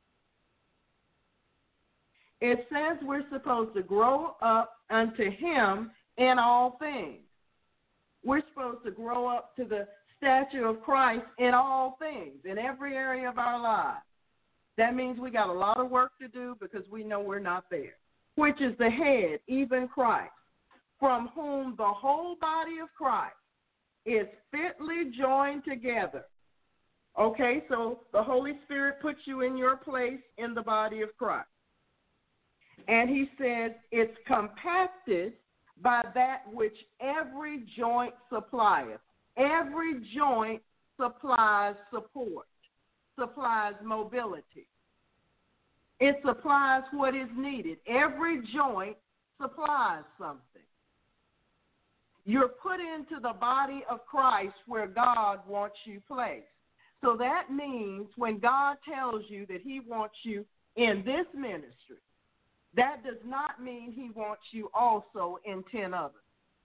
It says we're supposed to grow up unto him in all things. We're supposed to grow up to the stature of Christ in all things, in every area of our lives. That means we got a lot of work to do because we know we're not there, which is the head, even Christ, from whom the whole body of Christ is fitly joined together. Okay, so the Holy Spirit puts you in your place in the body of Christ. And he says it's compacted by that which every joint supplieth. Every joint supplies support, supplies mobility. It supplies what is needed. Every joint supplies something. You're put into the body of Christ where God wants you placed. So that means when God tells you that he wants you in this ministry, that does not mean he wants you also in ten others.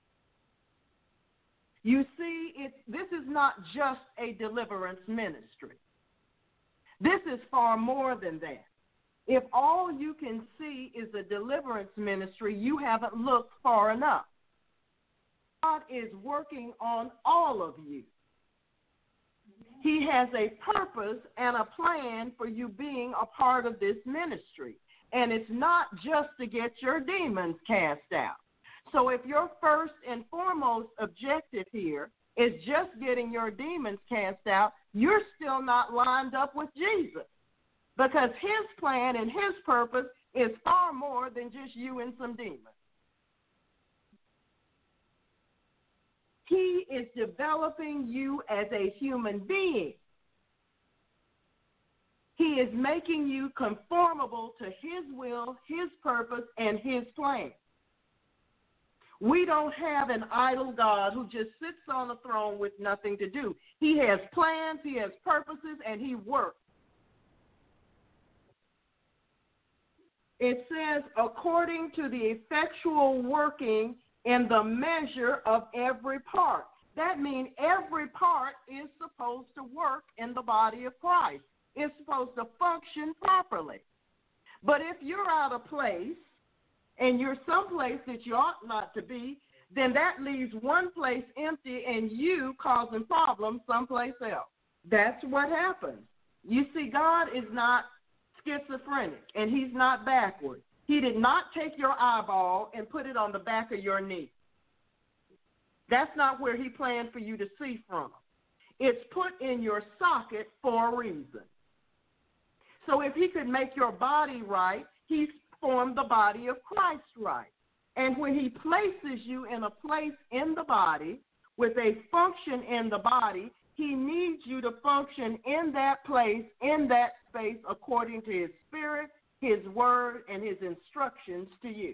You see, it, this is not just a deliverance ministry. This is far more than that. If all you can see is a deliverance ministry, you haven't looked far enough. God is working on all of you. He has a purpose and a plan for you being a part of this ministry. And it's not just to get your demons cast out. So if your first and foremost objective here is just getting your demons cast out, you're still not lined up with Jesus. Because his plan and his purpose is far more than just you and some demons. He is developing you as a human being. He is making you conformable to his will, his purpose, and his plan. We don't have an idle God who just sits on the throne with nothing to do. He has plans, he has purposes, and he works. It says, according to the effectual working in the measure of every part. That means every part is supposed to work in the body of Christ. It's supposed to function properly. But if you're out of place, and you're someplace that you ought not to be, then that leaves one place empty and you causing problems someplace else. That's what happens. You see, God is not schizophrenic, and he's not backward. He did not take your eyeball and put it on the back of your knee. That's not where he planned for you to see from. It's put in your socket for a reason. So if he could make your body right, he's formed the body of Christ right. And when he places you in a place in the body with a function in the body, he needs you to function in that place, in that space, according to his spirit, his word, and his instructions to you.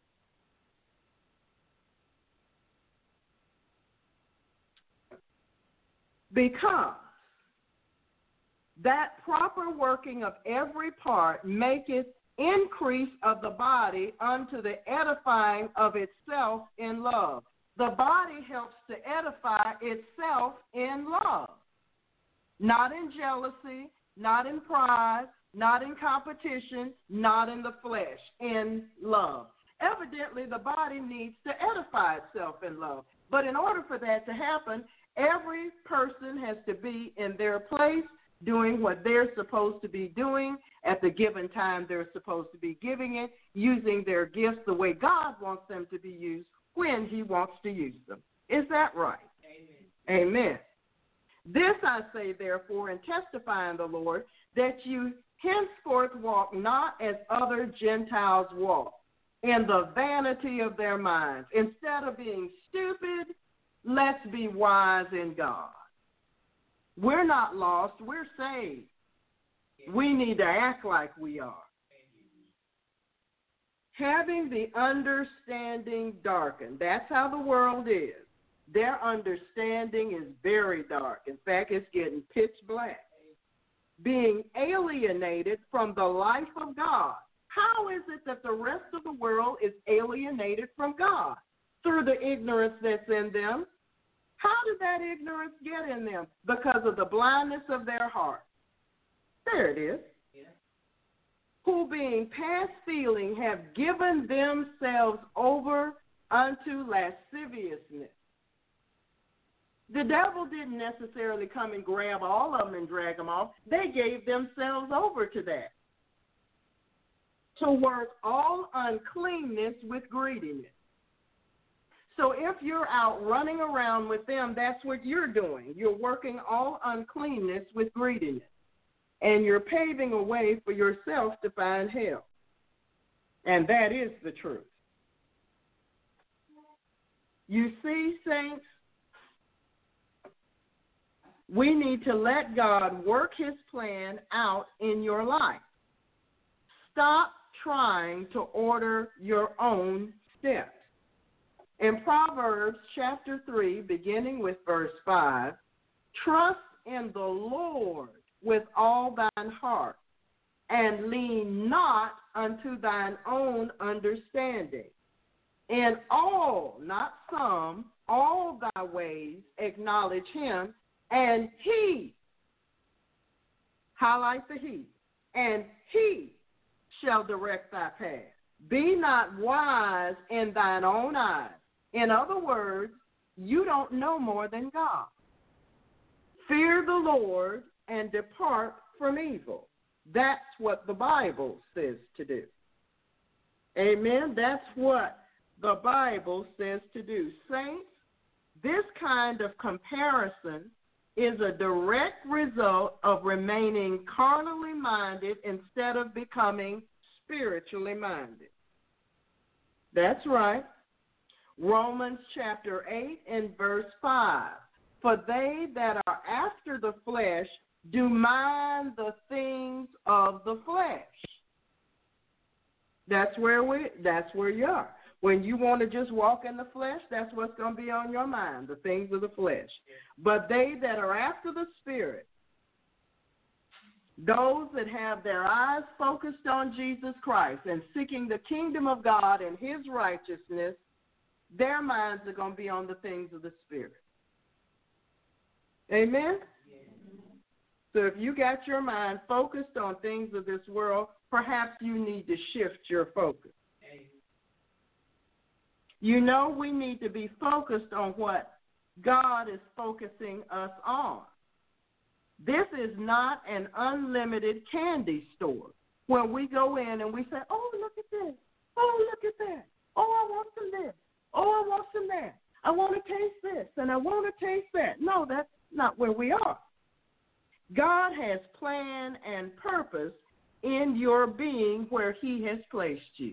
Because that proper working of every part maketh increase of the body unto the edifying of itself in love. The body helps to edify itself in love, not in jealousy, not in pride, not in competition, not in the flesh, in love. Evidently, the body needs to edify itself in love. But in order for that to happen, every person has to be in their place, doing what they're supposed to be doing at the given time they're supposed to be giving it, using their gifts the way God wants them to be used when he wants to use them. Is that right? Amen. Amen. This I say, therefore, in testifying the Lord, that you henceforth walk not as other Gentiles walk, in the vanity of their minds. Instead of being stupid, let's be wise in God. We're not lost. We're saved. We need to act like we are. Having the understanding darkened. That's how the world is. Their understanding is very dark. In fact, it's getting pitch black. Being alienated from the life of God. How is it that the rest of the world is alienated from God? Through the ignorance that's in them. How did that ignorance get in them? Because of the blindness of their heart. There it is. Yeah. Who being past feeling have given themselves over unto lasciviousness. The devil didn't necessarily come and grab all of them and drag them off. They gave themselves over to that. To work all uncleanness with greediness. So if you're out running around with them, that's what you're doing. You're working all uncleanness with greediness. And you're paving a way for yourself to find hell. And that is the truth. You see, saints, we need to let God work his plan out in your life. Stop trying to order your own steps. In Proverbs chapter three, beginning with verse five, trust in the Lord with all thine heart, and lean not unto thine own understanding. In all, not some, all thy ways acknowledge him, and he, highlight the he, and he shall direct thy path. Be not wise in thine own eyes. In other words, you don't know more than God. Fear the Lord and depart from evil. That's what the Bible says to do. Amen? That's what the Bible says to do. Saints, this kind of comparison is a direct result of remaining carnally minded instead of becoming spiritually minded. That's right. Romans chapter eight and verse five. For they that are after the flesh do mind the things of the flesh. That's where we that's where you are. When you want to just walk in the flesh, that's what's going to be on your mind, the things of the flesh. But they that are after the Spirit, those that have their eyes focused on Jesus Christ and seeking the kingdom of God and his righteousness, their minds are going to be on the things of the Spirit. Amen? So if you got your mind focused on things of this world, perhaps you need to shift your focus. You know, we need to be focused on what God is focusing us on. This is not an unlimited candy store where we go in and we say, oh, look at this. Oh, look at that. Oh, I want some this. Oh, I want some that. I want to taste this and I want to taste that. No, that's not where we are. God has plan and purpose in your being where he has placed you.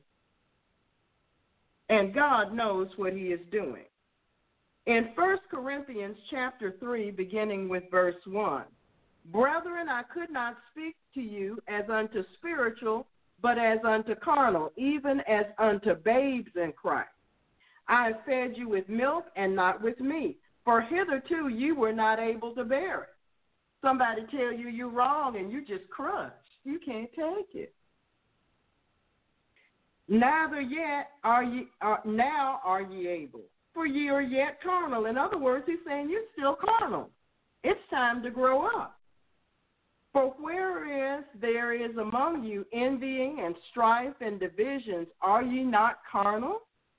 And God knows what he is doing. In First Corinthians chapter three, beginning with verse one, brethren, I could not speak to you as unto spiritual, but as unto carnal, even as unto babes in Christ. I have fed you with milk and not with meat, for hitherto you were not able to bear it. Somebody tell you you're wrong and you just crunch. You can't take it. Neither yet are ye, uh, now are ye able, for ye are yet carnal. In other words, he's saying you're still carnal. It's time to grow up. For whereas there is among you envying and strife and divisions, are ye not carnal?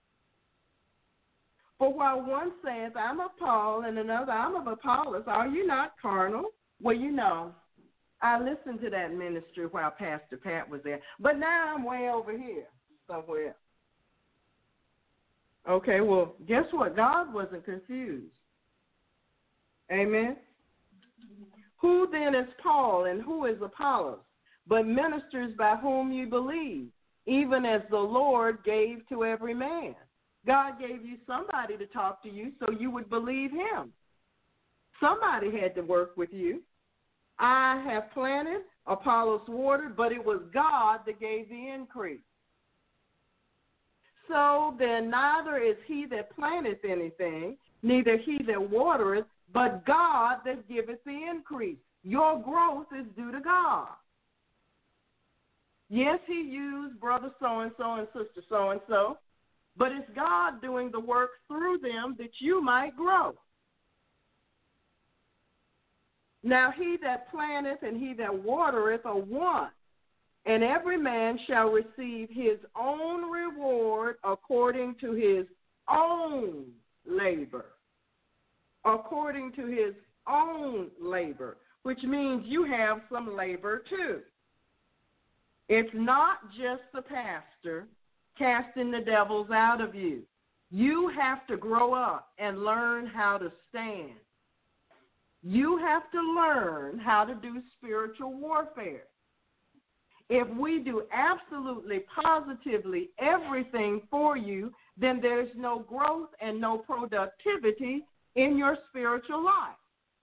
For while one saith, I'm of Paul, and another, I'm of Apollos, are you not carnal? Well, you know, I listened to that ministry while Pastor Pat was there, but now I'm way over here somewhere. Okay, well, guess what? God wasn't confused. Amen? Who then is Paul and who is Apollos, but ministers by whom you believe, even as the Lord gave to every man? God gave you somebody to talk to you so you would believe him. Somebody had to work with you. I have planted, Apollos watered, but it was God that gave the increase. So then neither is he that planteth anything, neither he that watereth, but God that giveth the increase. Your growth is due to God. Yes, he used brother so-and-so and sister so-and-so, but it's God doing the work through them that you might grow. Now he that planteth and he that watereth are one, and every man shall receive his own reward according to his own labor. According to his own labor, which means you have some labor too. It's not just the pastor casting the devils out of you. You have to grow up and learn how to stand. You have to learn how to do spiritual warfare. If we do absolutely, positively everything for you, then there's no growth and no productivity in your spiritual life.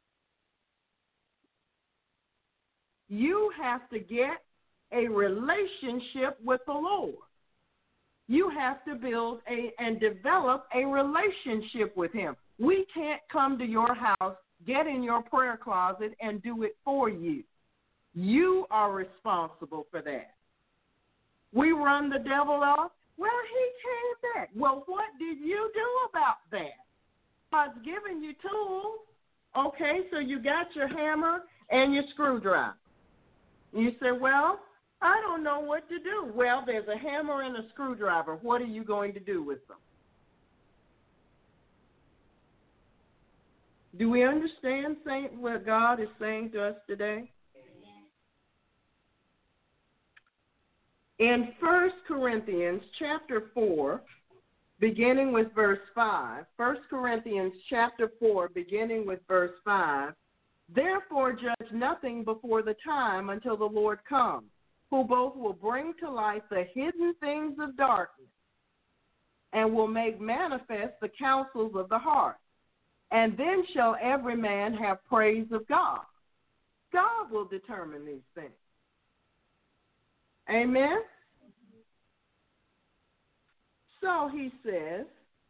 You have to get a relationship with the Lord. You have to build a and develop a relationship with him. We can't come to your house, get in your prayer closet, and do it for you. You are responsible for that. We run the devil off. Well, he came back. Well, what did you do about that? God's giving you tools. Okay, so you got your hammer and your screwdriver. You say, well, I don't know what to do. Well, there's a hammer and a screwdriver. What are you going to do with them? Do we understand Saint, what God is saying to us today? In First Corinthians chapter four, beginning with verse five, First Corinthians chapter four, beginning with verse five, therefore judge nothing before the time until the Lord comes, who both will bring to light the hidden things of darkness and will make manifest the counsels of the heart. And then shall every man have praise of God. God will determine these things. Amen? So he says,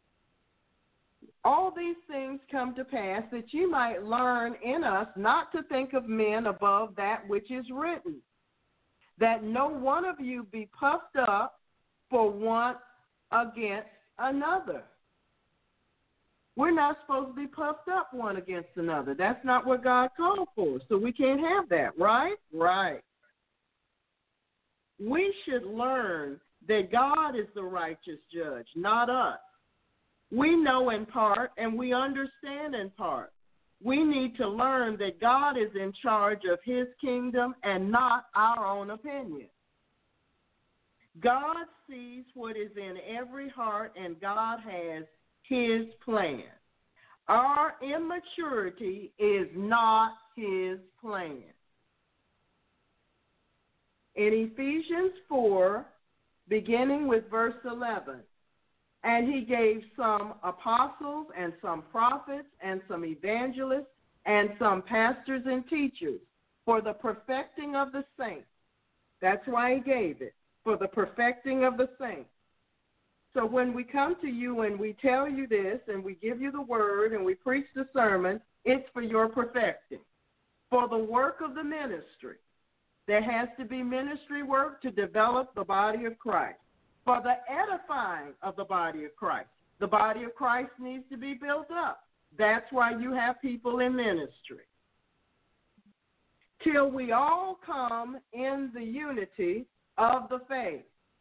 all these things come to pass that you might learn in us not to think of men above that which is written, that no one of you be puffed up for one against another. We're not supposed to be puffed up one against another. That's not what God called for, so we can't have that, right? Right. We should learn that God is the righteous judge, not us. We know in part and we understand in part. We need to learn that God is in charge of his kingdom and not our own opinion. God sees what is in every heart, and God has his plan. Our immaturity is not his plan. In Ephesians four, beginning with verse eleven, and he gave some apostles and some prophets and some evangelists and some pastors and teachers for the perfecting of the saints. That's why he gave it, for the perfecting of the saints. So when we come to you and we tell you this and we give you the word and we preach the sermon, it's for your perfecting, for the work of the ministry. There has to be ministry work to develop the body of Christ, for the edifying of the body of Christ. The body of Christ needs to be built up. That's why you have people in ministry. Till we all come in the unity of the faith.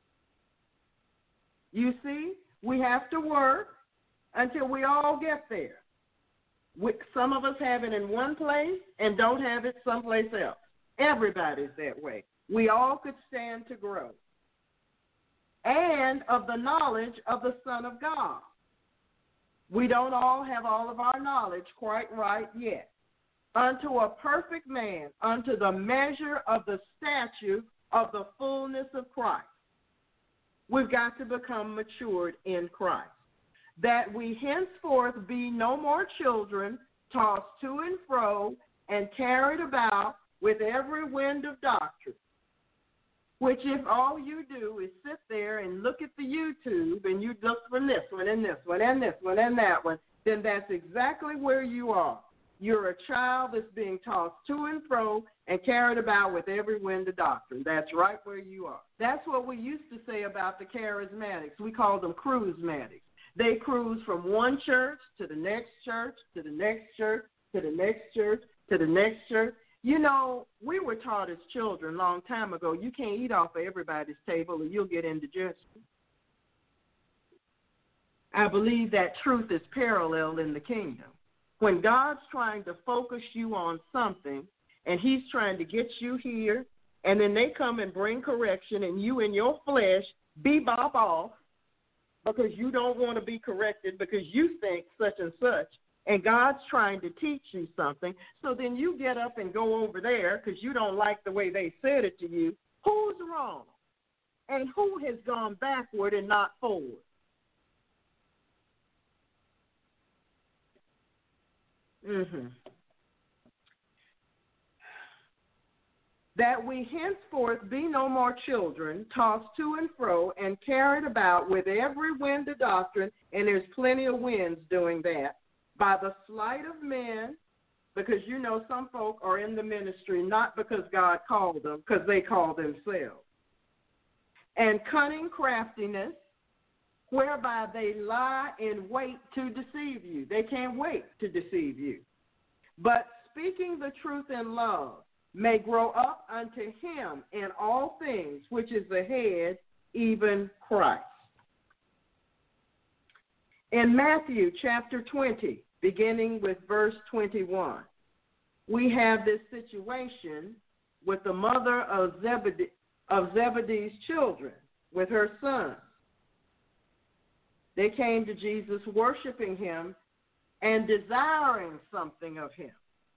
You see, we have to work until we all get there. We, some of us have it in one place and don't have it someplace else. Everybody's that way. We all could stand to grow. And of the knowledge of the Son of God. We don't all have all of our knowledge quite right yet. Unto a perfect man, unto the measure of the stature of the fullness of Christ. We've got to become matured in Christ. That we henceforth be no more children, tossed to and fro and carried about with every wind of doctrine. Which if all you do is sit there and look at the YouTube and you look from this one and this one and this one and that one, then that's exactly where you are. You're a child that's being tossed to and fro and carried about with every wind of doctrine. That's right where you are. That's what we used to say about the charismatics. We called them cruise-matics. They cruise from one church to the next church, to the next church, to the next church, to the next church. You know, we were taught as children a long time ago, you can't eat off of everybody's table or you'll get indigestion. I believe that truth is parallel in the kingdom. When God's trying to focus you on something and he's trying to get you here, and then they come and bring correction and you in your flesh bebop off because you don't want to be corrected because you think such and such, and God's trying to teach you something, so then you get up and go over there because you don't like the way they said it to you. Who's wrong? And who has gone backward and not forward? Mm-hmm. That we henceforth be no more children, tossed to and fro and carried about with every wind of doctrine, and there's plenty of winds doing that, by the sleight of men, because you know some folk are in the ministry not because God called them, because they call themselves, and cunning craftiness, whereby they lie in wait to deceive you. They can't wait to deceive you. But speaking the truth in love may grow up unto him in all things, which is the head, even Christ. In Matthew chapter twenty, beginning with verse twenty-one, we have this situation with the mother of Zebedee, of Zebedee's children, with her sons. They came to Jesus worshiping him and desiring something of him.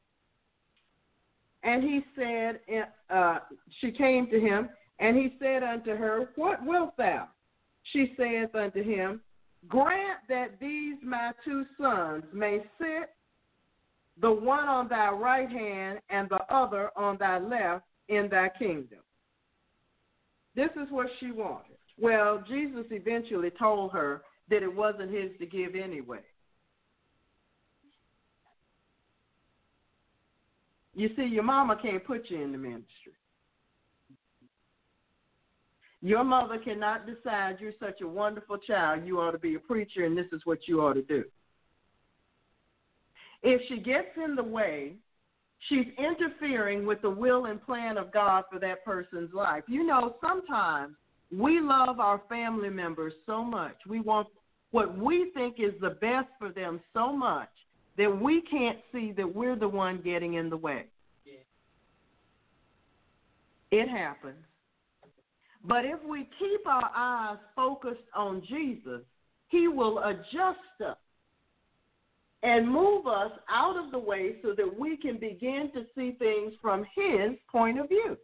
And he said, uh, she came to him, and he said unto her, what wilt thou? She saith unto him, grant that these my two sons may sit, the one on thy right hand and the other on thy left, in thy kingdom. This is what she wanted. Well, Jesus eventually told her that it wasn't his to give anyway. You see, your mama can't put you in the ministry. Your mother cannot decide you're such a wonderful child, you ought to be a preacher, and this is what you ought to do. If she gets in the way, she's interfering with the will and plan of God for that person's life. You know, sometimes we love our family members so much. We want what we think is the best for them so much that we can't see that we're the one getting in the way. It happens. But if we keep our eyes focused on Jesus, he will adjust us and move us out of the way so that we can begin to see things from his point of view.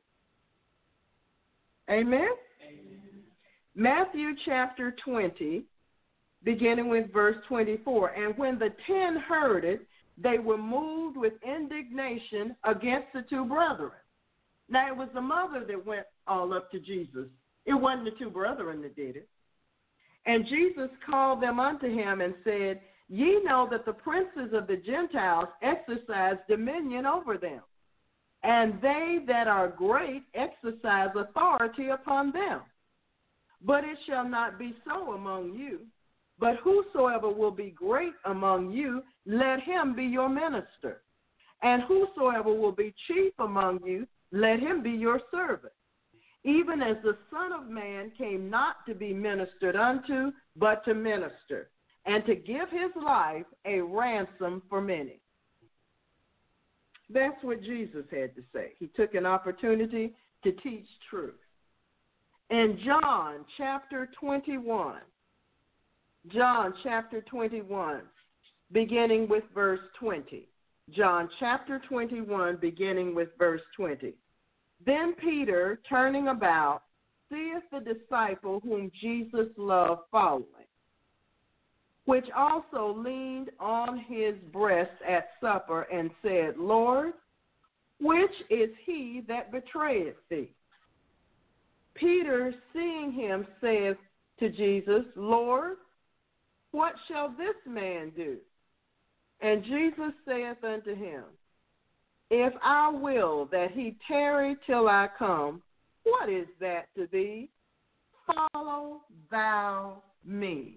Amen? Amen. Matthew chapter twenty, beginning with verse twenty-four. And when the ten heard it, they were moved with indignation against the two brethren. Now, it was the mother that went all up to Jesus. It wasn't the two brethren that did it. And Jesus called them unto him and said, Ye know that the princes of the Gentiles exercise dominion over them, and they that are great exercise authority upon them. But it shall not be so among you. But whosoever will be great among you, let him be your minister. And whosoever will be chief among you, let him be your servant. Even as the Son of Man came not to be ministered unto, but to minister, and to give his life a ransom for many. That's what Jesus had to say. He took an opportunity to teach truth. In John chapter twenty-one, John chapter twenty-one, beginning with verse twenty. John chapter twenty-one, beginning with verse twenty. Then Peter, turning about, seeth the disciple whom Jesus loved following, which also leaned on his breast at supper, and said, Lord, which is he that betrayeth thee? Peter, seeing him, saith to Jesus, Lord, what shall this man do? And Jesus saith unto him, If I will that he tarry till I come, what is that to thee? Follow thou me.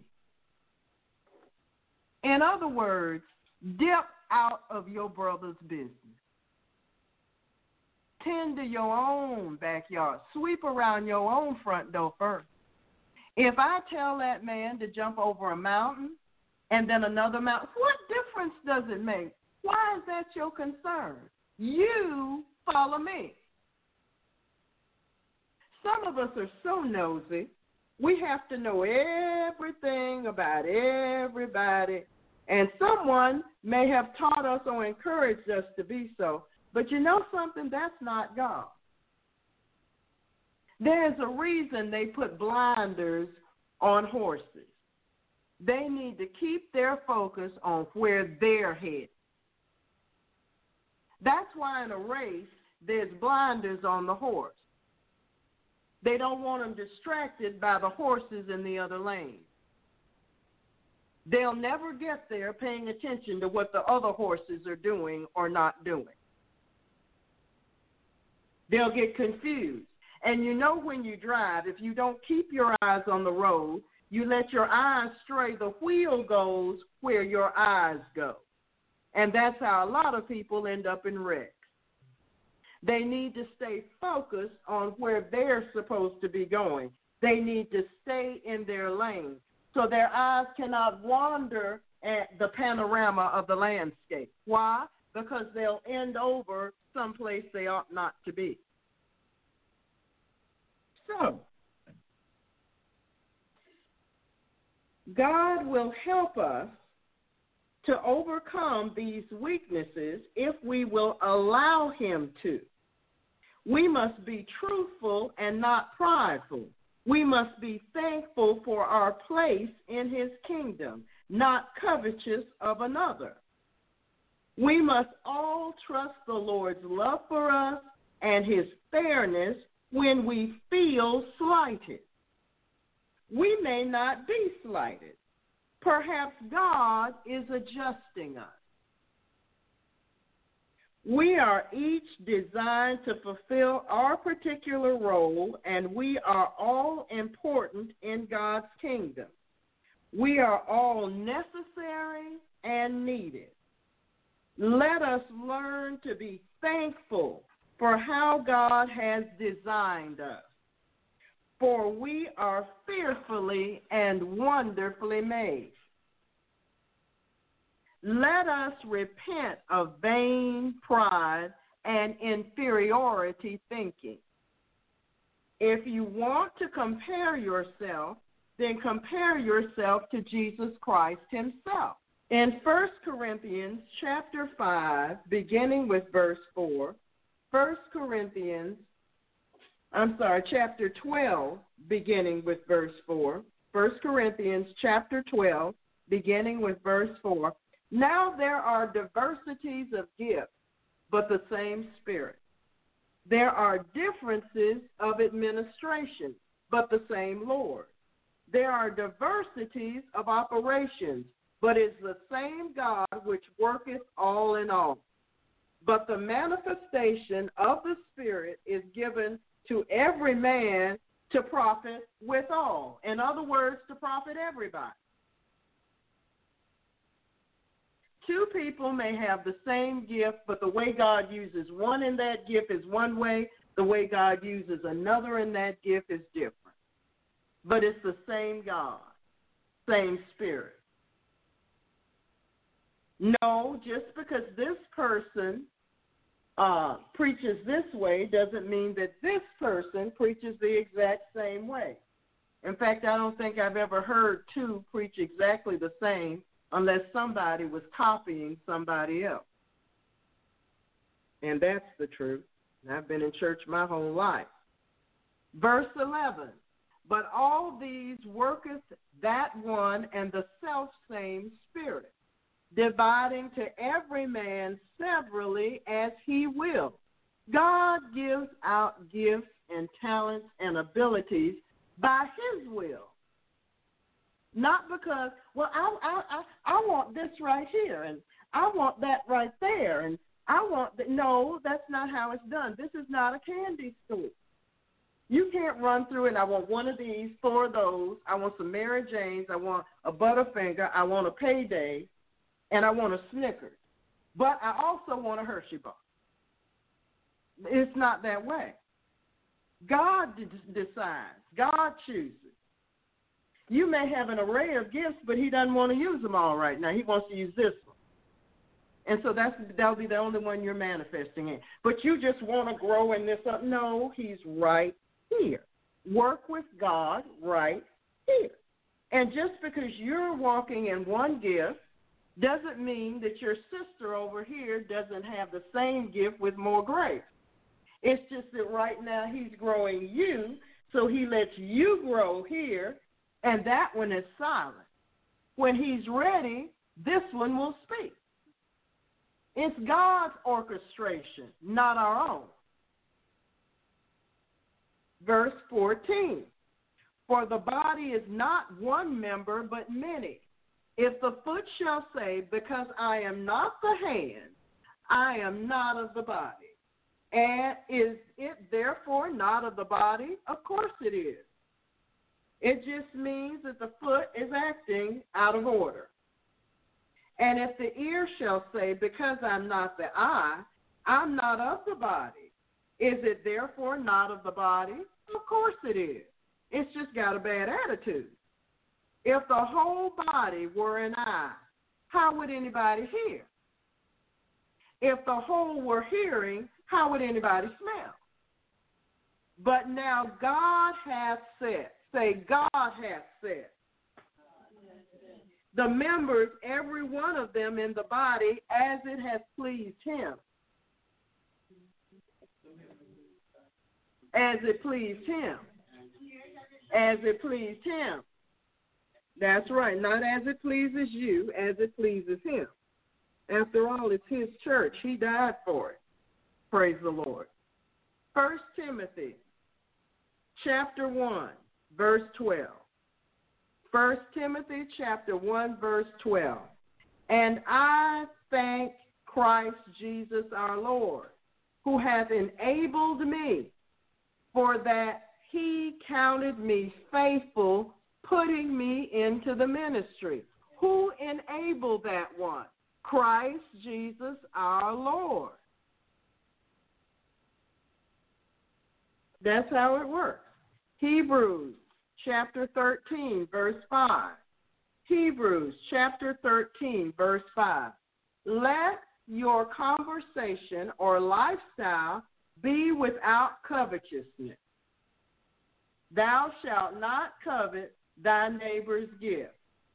In other words, dip out of your brother's business. Tend to your own backyard. Sweep around your own front door first. If I tell that man to jump over a mountain and then another mountain, what difference does it make? Why is that your concern? You follow me. Some of us are so nosy, we have to know everything about everybody. And someone may have taught us or encouraged us to be so. But you know something? That's not God. There's a reason they put blinders on horses. They need to keep their focus on where they're headed. That's why in a race, there's blinders on the horse. They don't want them distracted by the horses in the other lane. They'll never get there paying attention to what the other horses are doing or not doing. They'll get confused. And you know when you drive, if you don't keep your eyes on the road, you let your eyes stray, the wheel goes where your eyes go. And that's how a lot of people end up in wrecks. They need to stay focused on where they're supposed to be going. They need to stay in their lane so their eyes cannot wander at the panorama of the landscape. Why? Because they'll end over someplace they ought not to be. So, God will help us to overcome these weaknesses if we will allow him to. We must be truthful and not prideful. We must be thankful for our place in his kingdom, not covetous of another. We must all trust the Lord's love for us and his fairness when we feel slighted. We may not be slighted. Perhaps God is adjusting us. We are each designed to fulfill our particular role, and we are all important in God's kingdom. We are all necessary and needed. Let us learn to be thankful for how God has designed us, for we are fearfully and wonderfully made. Let us repent of vain pride and inferiority thinking. If you want to compare yourself, then compare yourself to Jesus Christ himself. In First Corinthians chapter five, beginning with verse four, First Corinthians, I'm sorry, chapter twelve, beginning with verse four, First Corinthians chapter twelve, beginning with verse four, now there are diversities of gifts, but the same Spirit. There are differences of administration, but the same Lord. There are diversities of operations, but it's the same God which worketh all in all. But the manifestation of the Spirit is given to every man to profit withal. In other words, to profit everybody. Two people may have the same gift, but the way God uses one in that gift is one way. The way God uses another in that gift is different. But it's the same God, same Spirit. No, just because this person uh, preaches this way doesn't mean that this person preaches the exact same way. In fact, I don't think I've ever heard two preach exactly the same unless somebody was copying somebody else. And that's the truth. I've been in church my whole life. Verse eleven, but all these worketh that one and the selfsame Spirit, dividing to every man severally as he will. God gives out gifts and talents and abilities by his will. Not because, well, I, I, I, I want this right here, and I want that right there, and I want that. No, that's not how it's done. This is not a candy store. You can't run through it. I want one of these, four of those. I want some Mary Janes. I want a Butterfinger. I want a Payday, and I want a Snickers. But I also want a Hershey bar. It's not that way. God d- decides. God chooses. You may have an array of gifts, but he doesn't want to use them all right now. He wants to use this one. And so that's that'll be the only one you're manifesting in. But you just want to grow in this up. No, he's right here. Work with God right here. And just because you're walking in one gift doesn't mean that your sister over here doesn't have the same gift with more grace. It's just that right now he's growing you, so he lets you grow here, and that one is silent. When he's ready, this one will speak. It's God's orchestration, not our own. Verse fourteen, for the body is not one member, but many. If the foot shall say, because I am not the hand, I am not of the body, and is it therefore not of the body? Of course it is. It just means that the foot is acting out of order. And if the ear shall say, because I'm not the eye, I'm not of the body, is it therefore not of the body? Of course it is. It's just got a bad attitude. If the whole body were an eye, how would anybody hear? If the whole were hearing, how would anybody smell? But now God hath said, say, God hath said, the members, every one of them in the body, as it has pleased him. As it pleased him. As it pleased him. That's right, not as it pleases you, as it pleases him. After all, it's his church. He died for it. Praise the Lord. First Timothy chapter one, verse twelve. First Timothy chapter one, verse twelve. And I thank Christ Jesus our Lord, who hath enabled me, for that he counted me faithful, putting me into the ministry. Who enabled that one? Christ Jesus our Lord. That's how it works. Hebrews chapter thirteen, verse five. Hebrews chapter thirteen, verse five. Let your conversation or lifestyle be without covetousness. Thou shalt not covet thy neighbor's gift,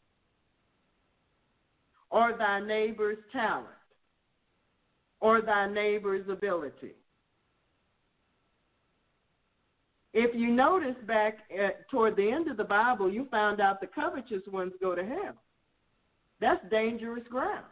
or thy neighbor's talent, or thy neighbor's ability. If you notice back at, toward the end of the Bible, you found out the covetous ones go to hell. That's dangerous ground.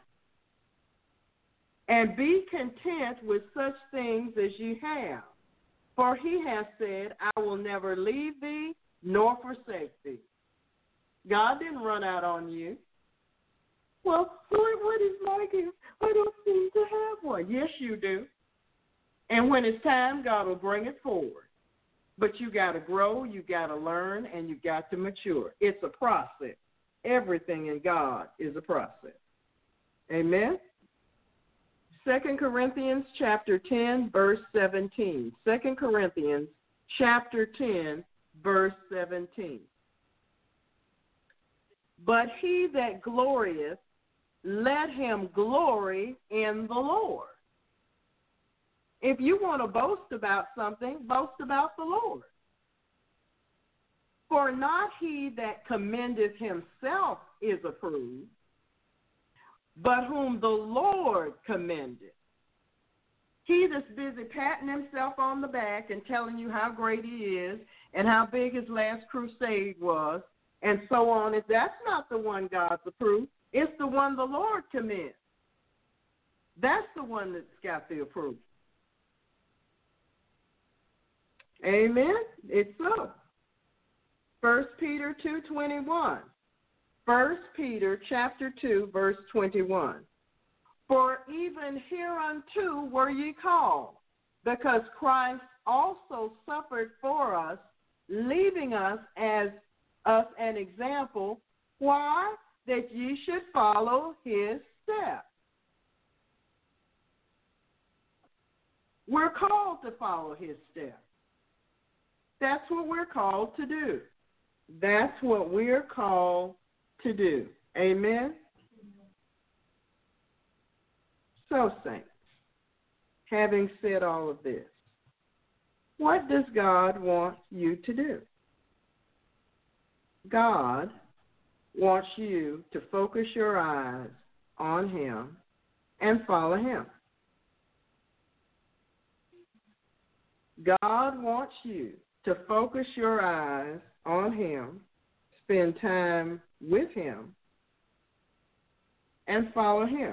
And be content with such things as you have. For he has said, I will never leave thee nor forsake thee. God didn't run out on you. Well, Lord, what is my gift? I don't seem to have one. Yes, you do. And when it's time, God will bring it forward. But you got to grow, you got to learn, and you got to mature. It's a process. Everything in God is a process. Amen? Second Corinthians chapter ten, verse seventeen. Second Corinthians chapter ten, verse seventeen. But he that glorieth, let him glory in the Lord. If you want to boast about something, boast about the Lord. For not he that commendeth himself is approved, but whom the Lord commendeth. He that's busy patting himself on the back and telling you how great he is and how big his last crusade was and so on, if that's not the one God's approved, it's the one the Lord commends. That's the one that's got the approval. Amen? It's so. First Peter two twenty-one. First Peter chapter two, verse twenty-one. For even hereunto were ye called, because Christ also suffered for us, leaving us as us an example. Why? That ye should follow his steps. We're called to follow his steps. That's what we're called to do. That's what we're called to do. Amen? So, saints, having said all of this, what does God want you to do? God wants you to focus your eyes on him and follow him. God wants you to focus your eyes on him, spend time with him, and follow him.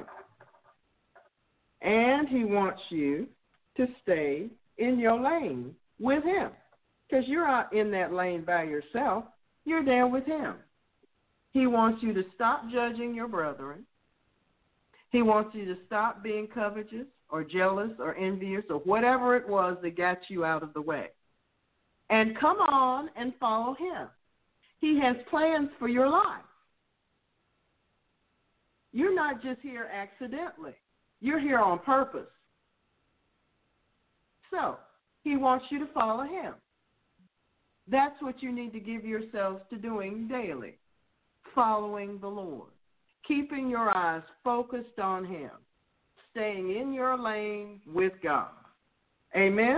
And he wants you to stay in your lane with him, because you're not in that lane by yourself. You're there with him. He wants you to stop judging your brethren. He wants you to stop being covetous or jealous or envious or whatever it was that got you out of the way. And come on and follow him. He has plans for your life. You're not just here accidentally. You're here on purpose. So, he wants you to follow him. That's what you need to give yourselves to doing daily, following the Lord, keeping your eyes focused on him, staying in your lane with God. Amen?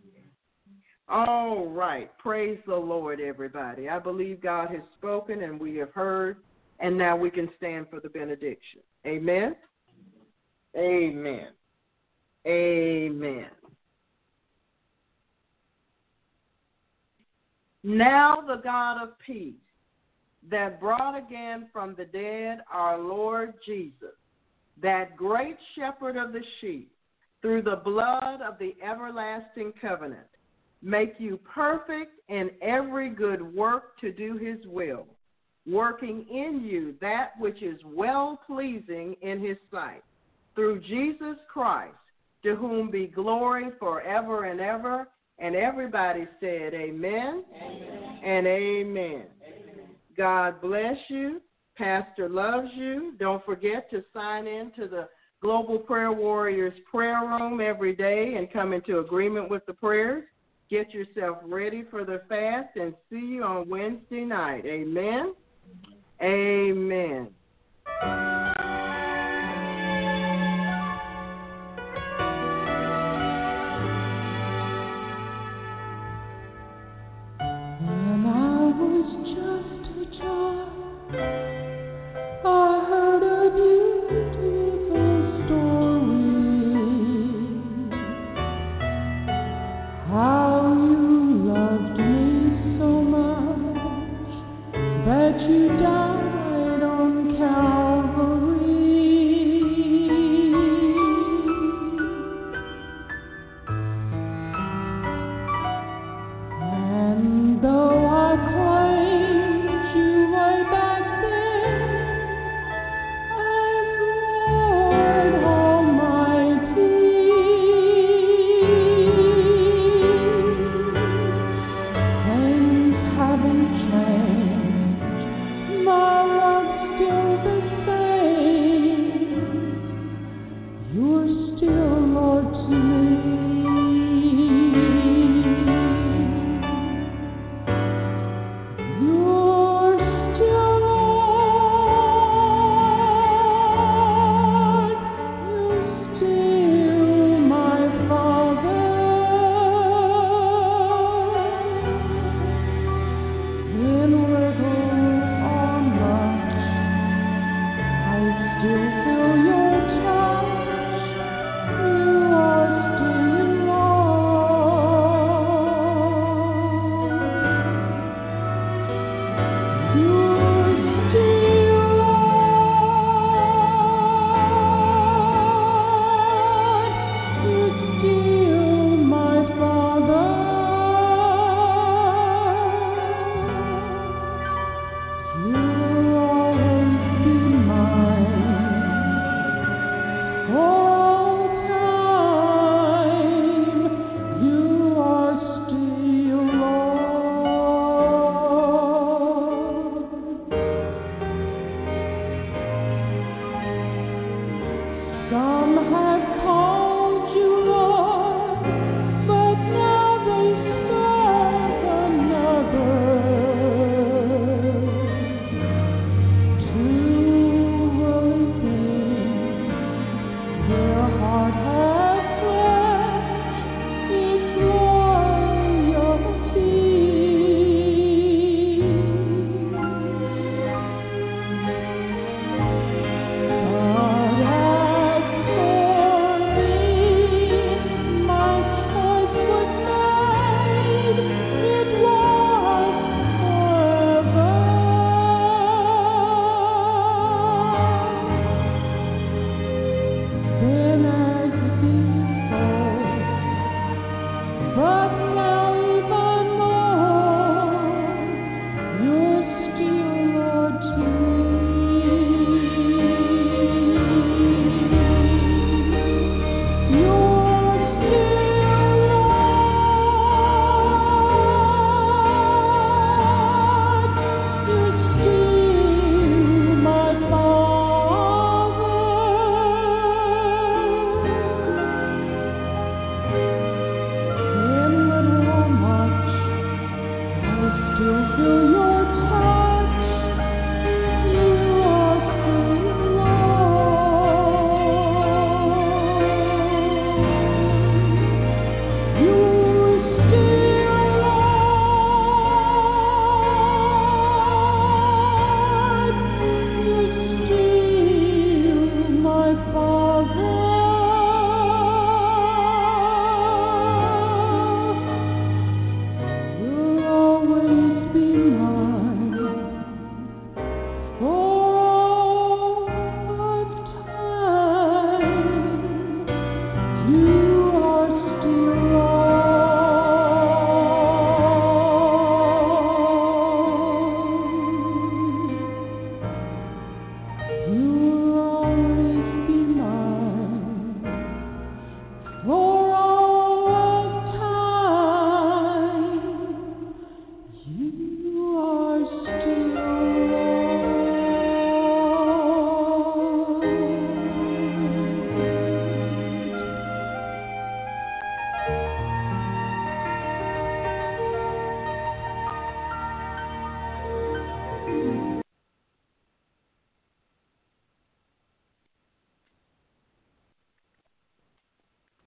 All right. Praise the Lord, everybody. I believe God has spoken and we have heard, and now we can stand for the benediction. Amen? Amen. Amen. Now the God of peace, that brought again from the dead our Lord Jesus, that great shepherd of the sheep, through the blood of the everlasting covenant, make you perfect in every good work to do his will, working in you that which is well-pleasing in his sight, through Jesus Christ, to whom be glory forever and ever. And everybody said amen, amen. And amen. Amen. God bless you. Pastor loves you. Don't forget to sign in to the Global Prayer Warriors prayer room every day and come into agreement with the prayers. Get yourself ready for the fast and see you on Wednesday night. Amen. Amen. When I was just a child, I heard a beautiful story. How you loved me so much that you died.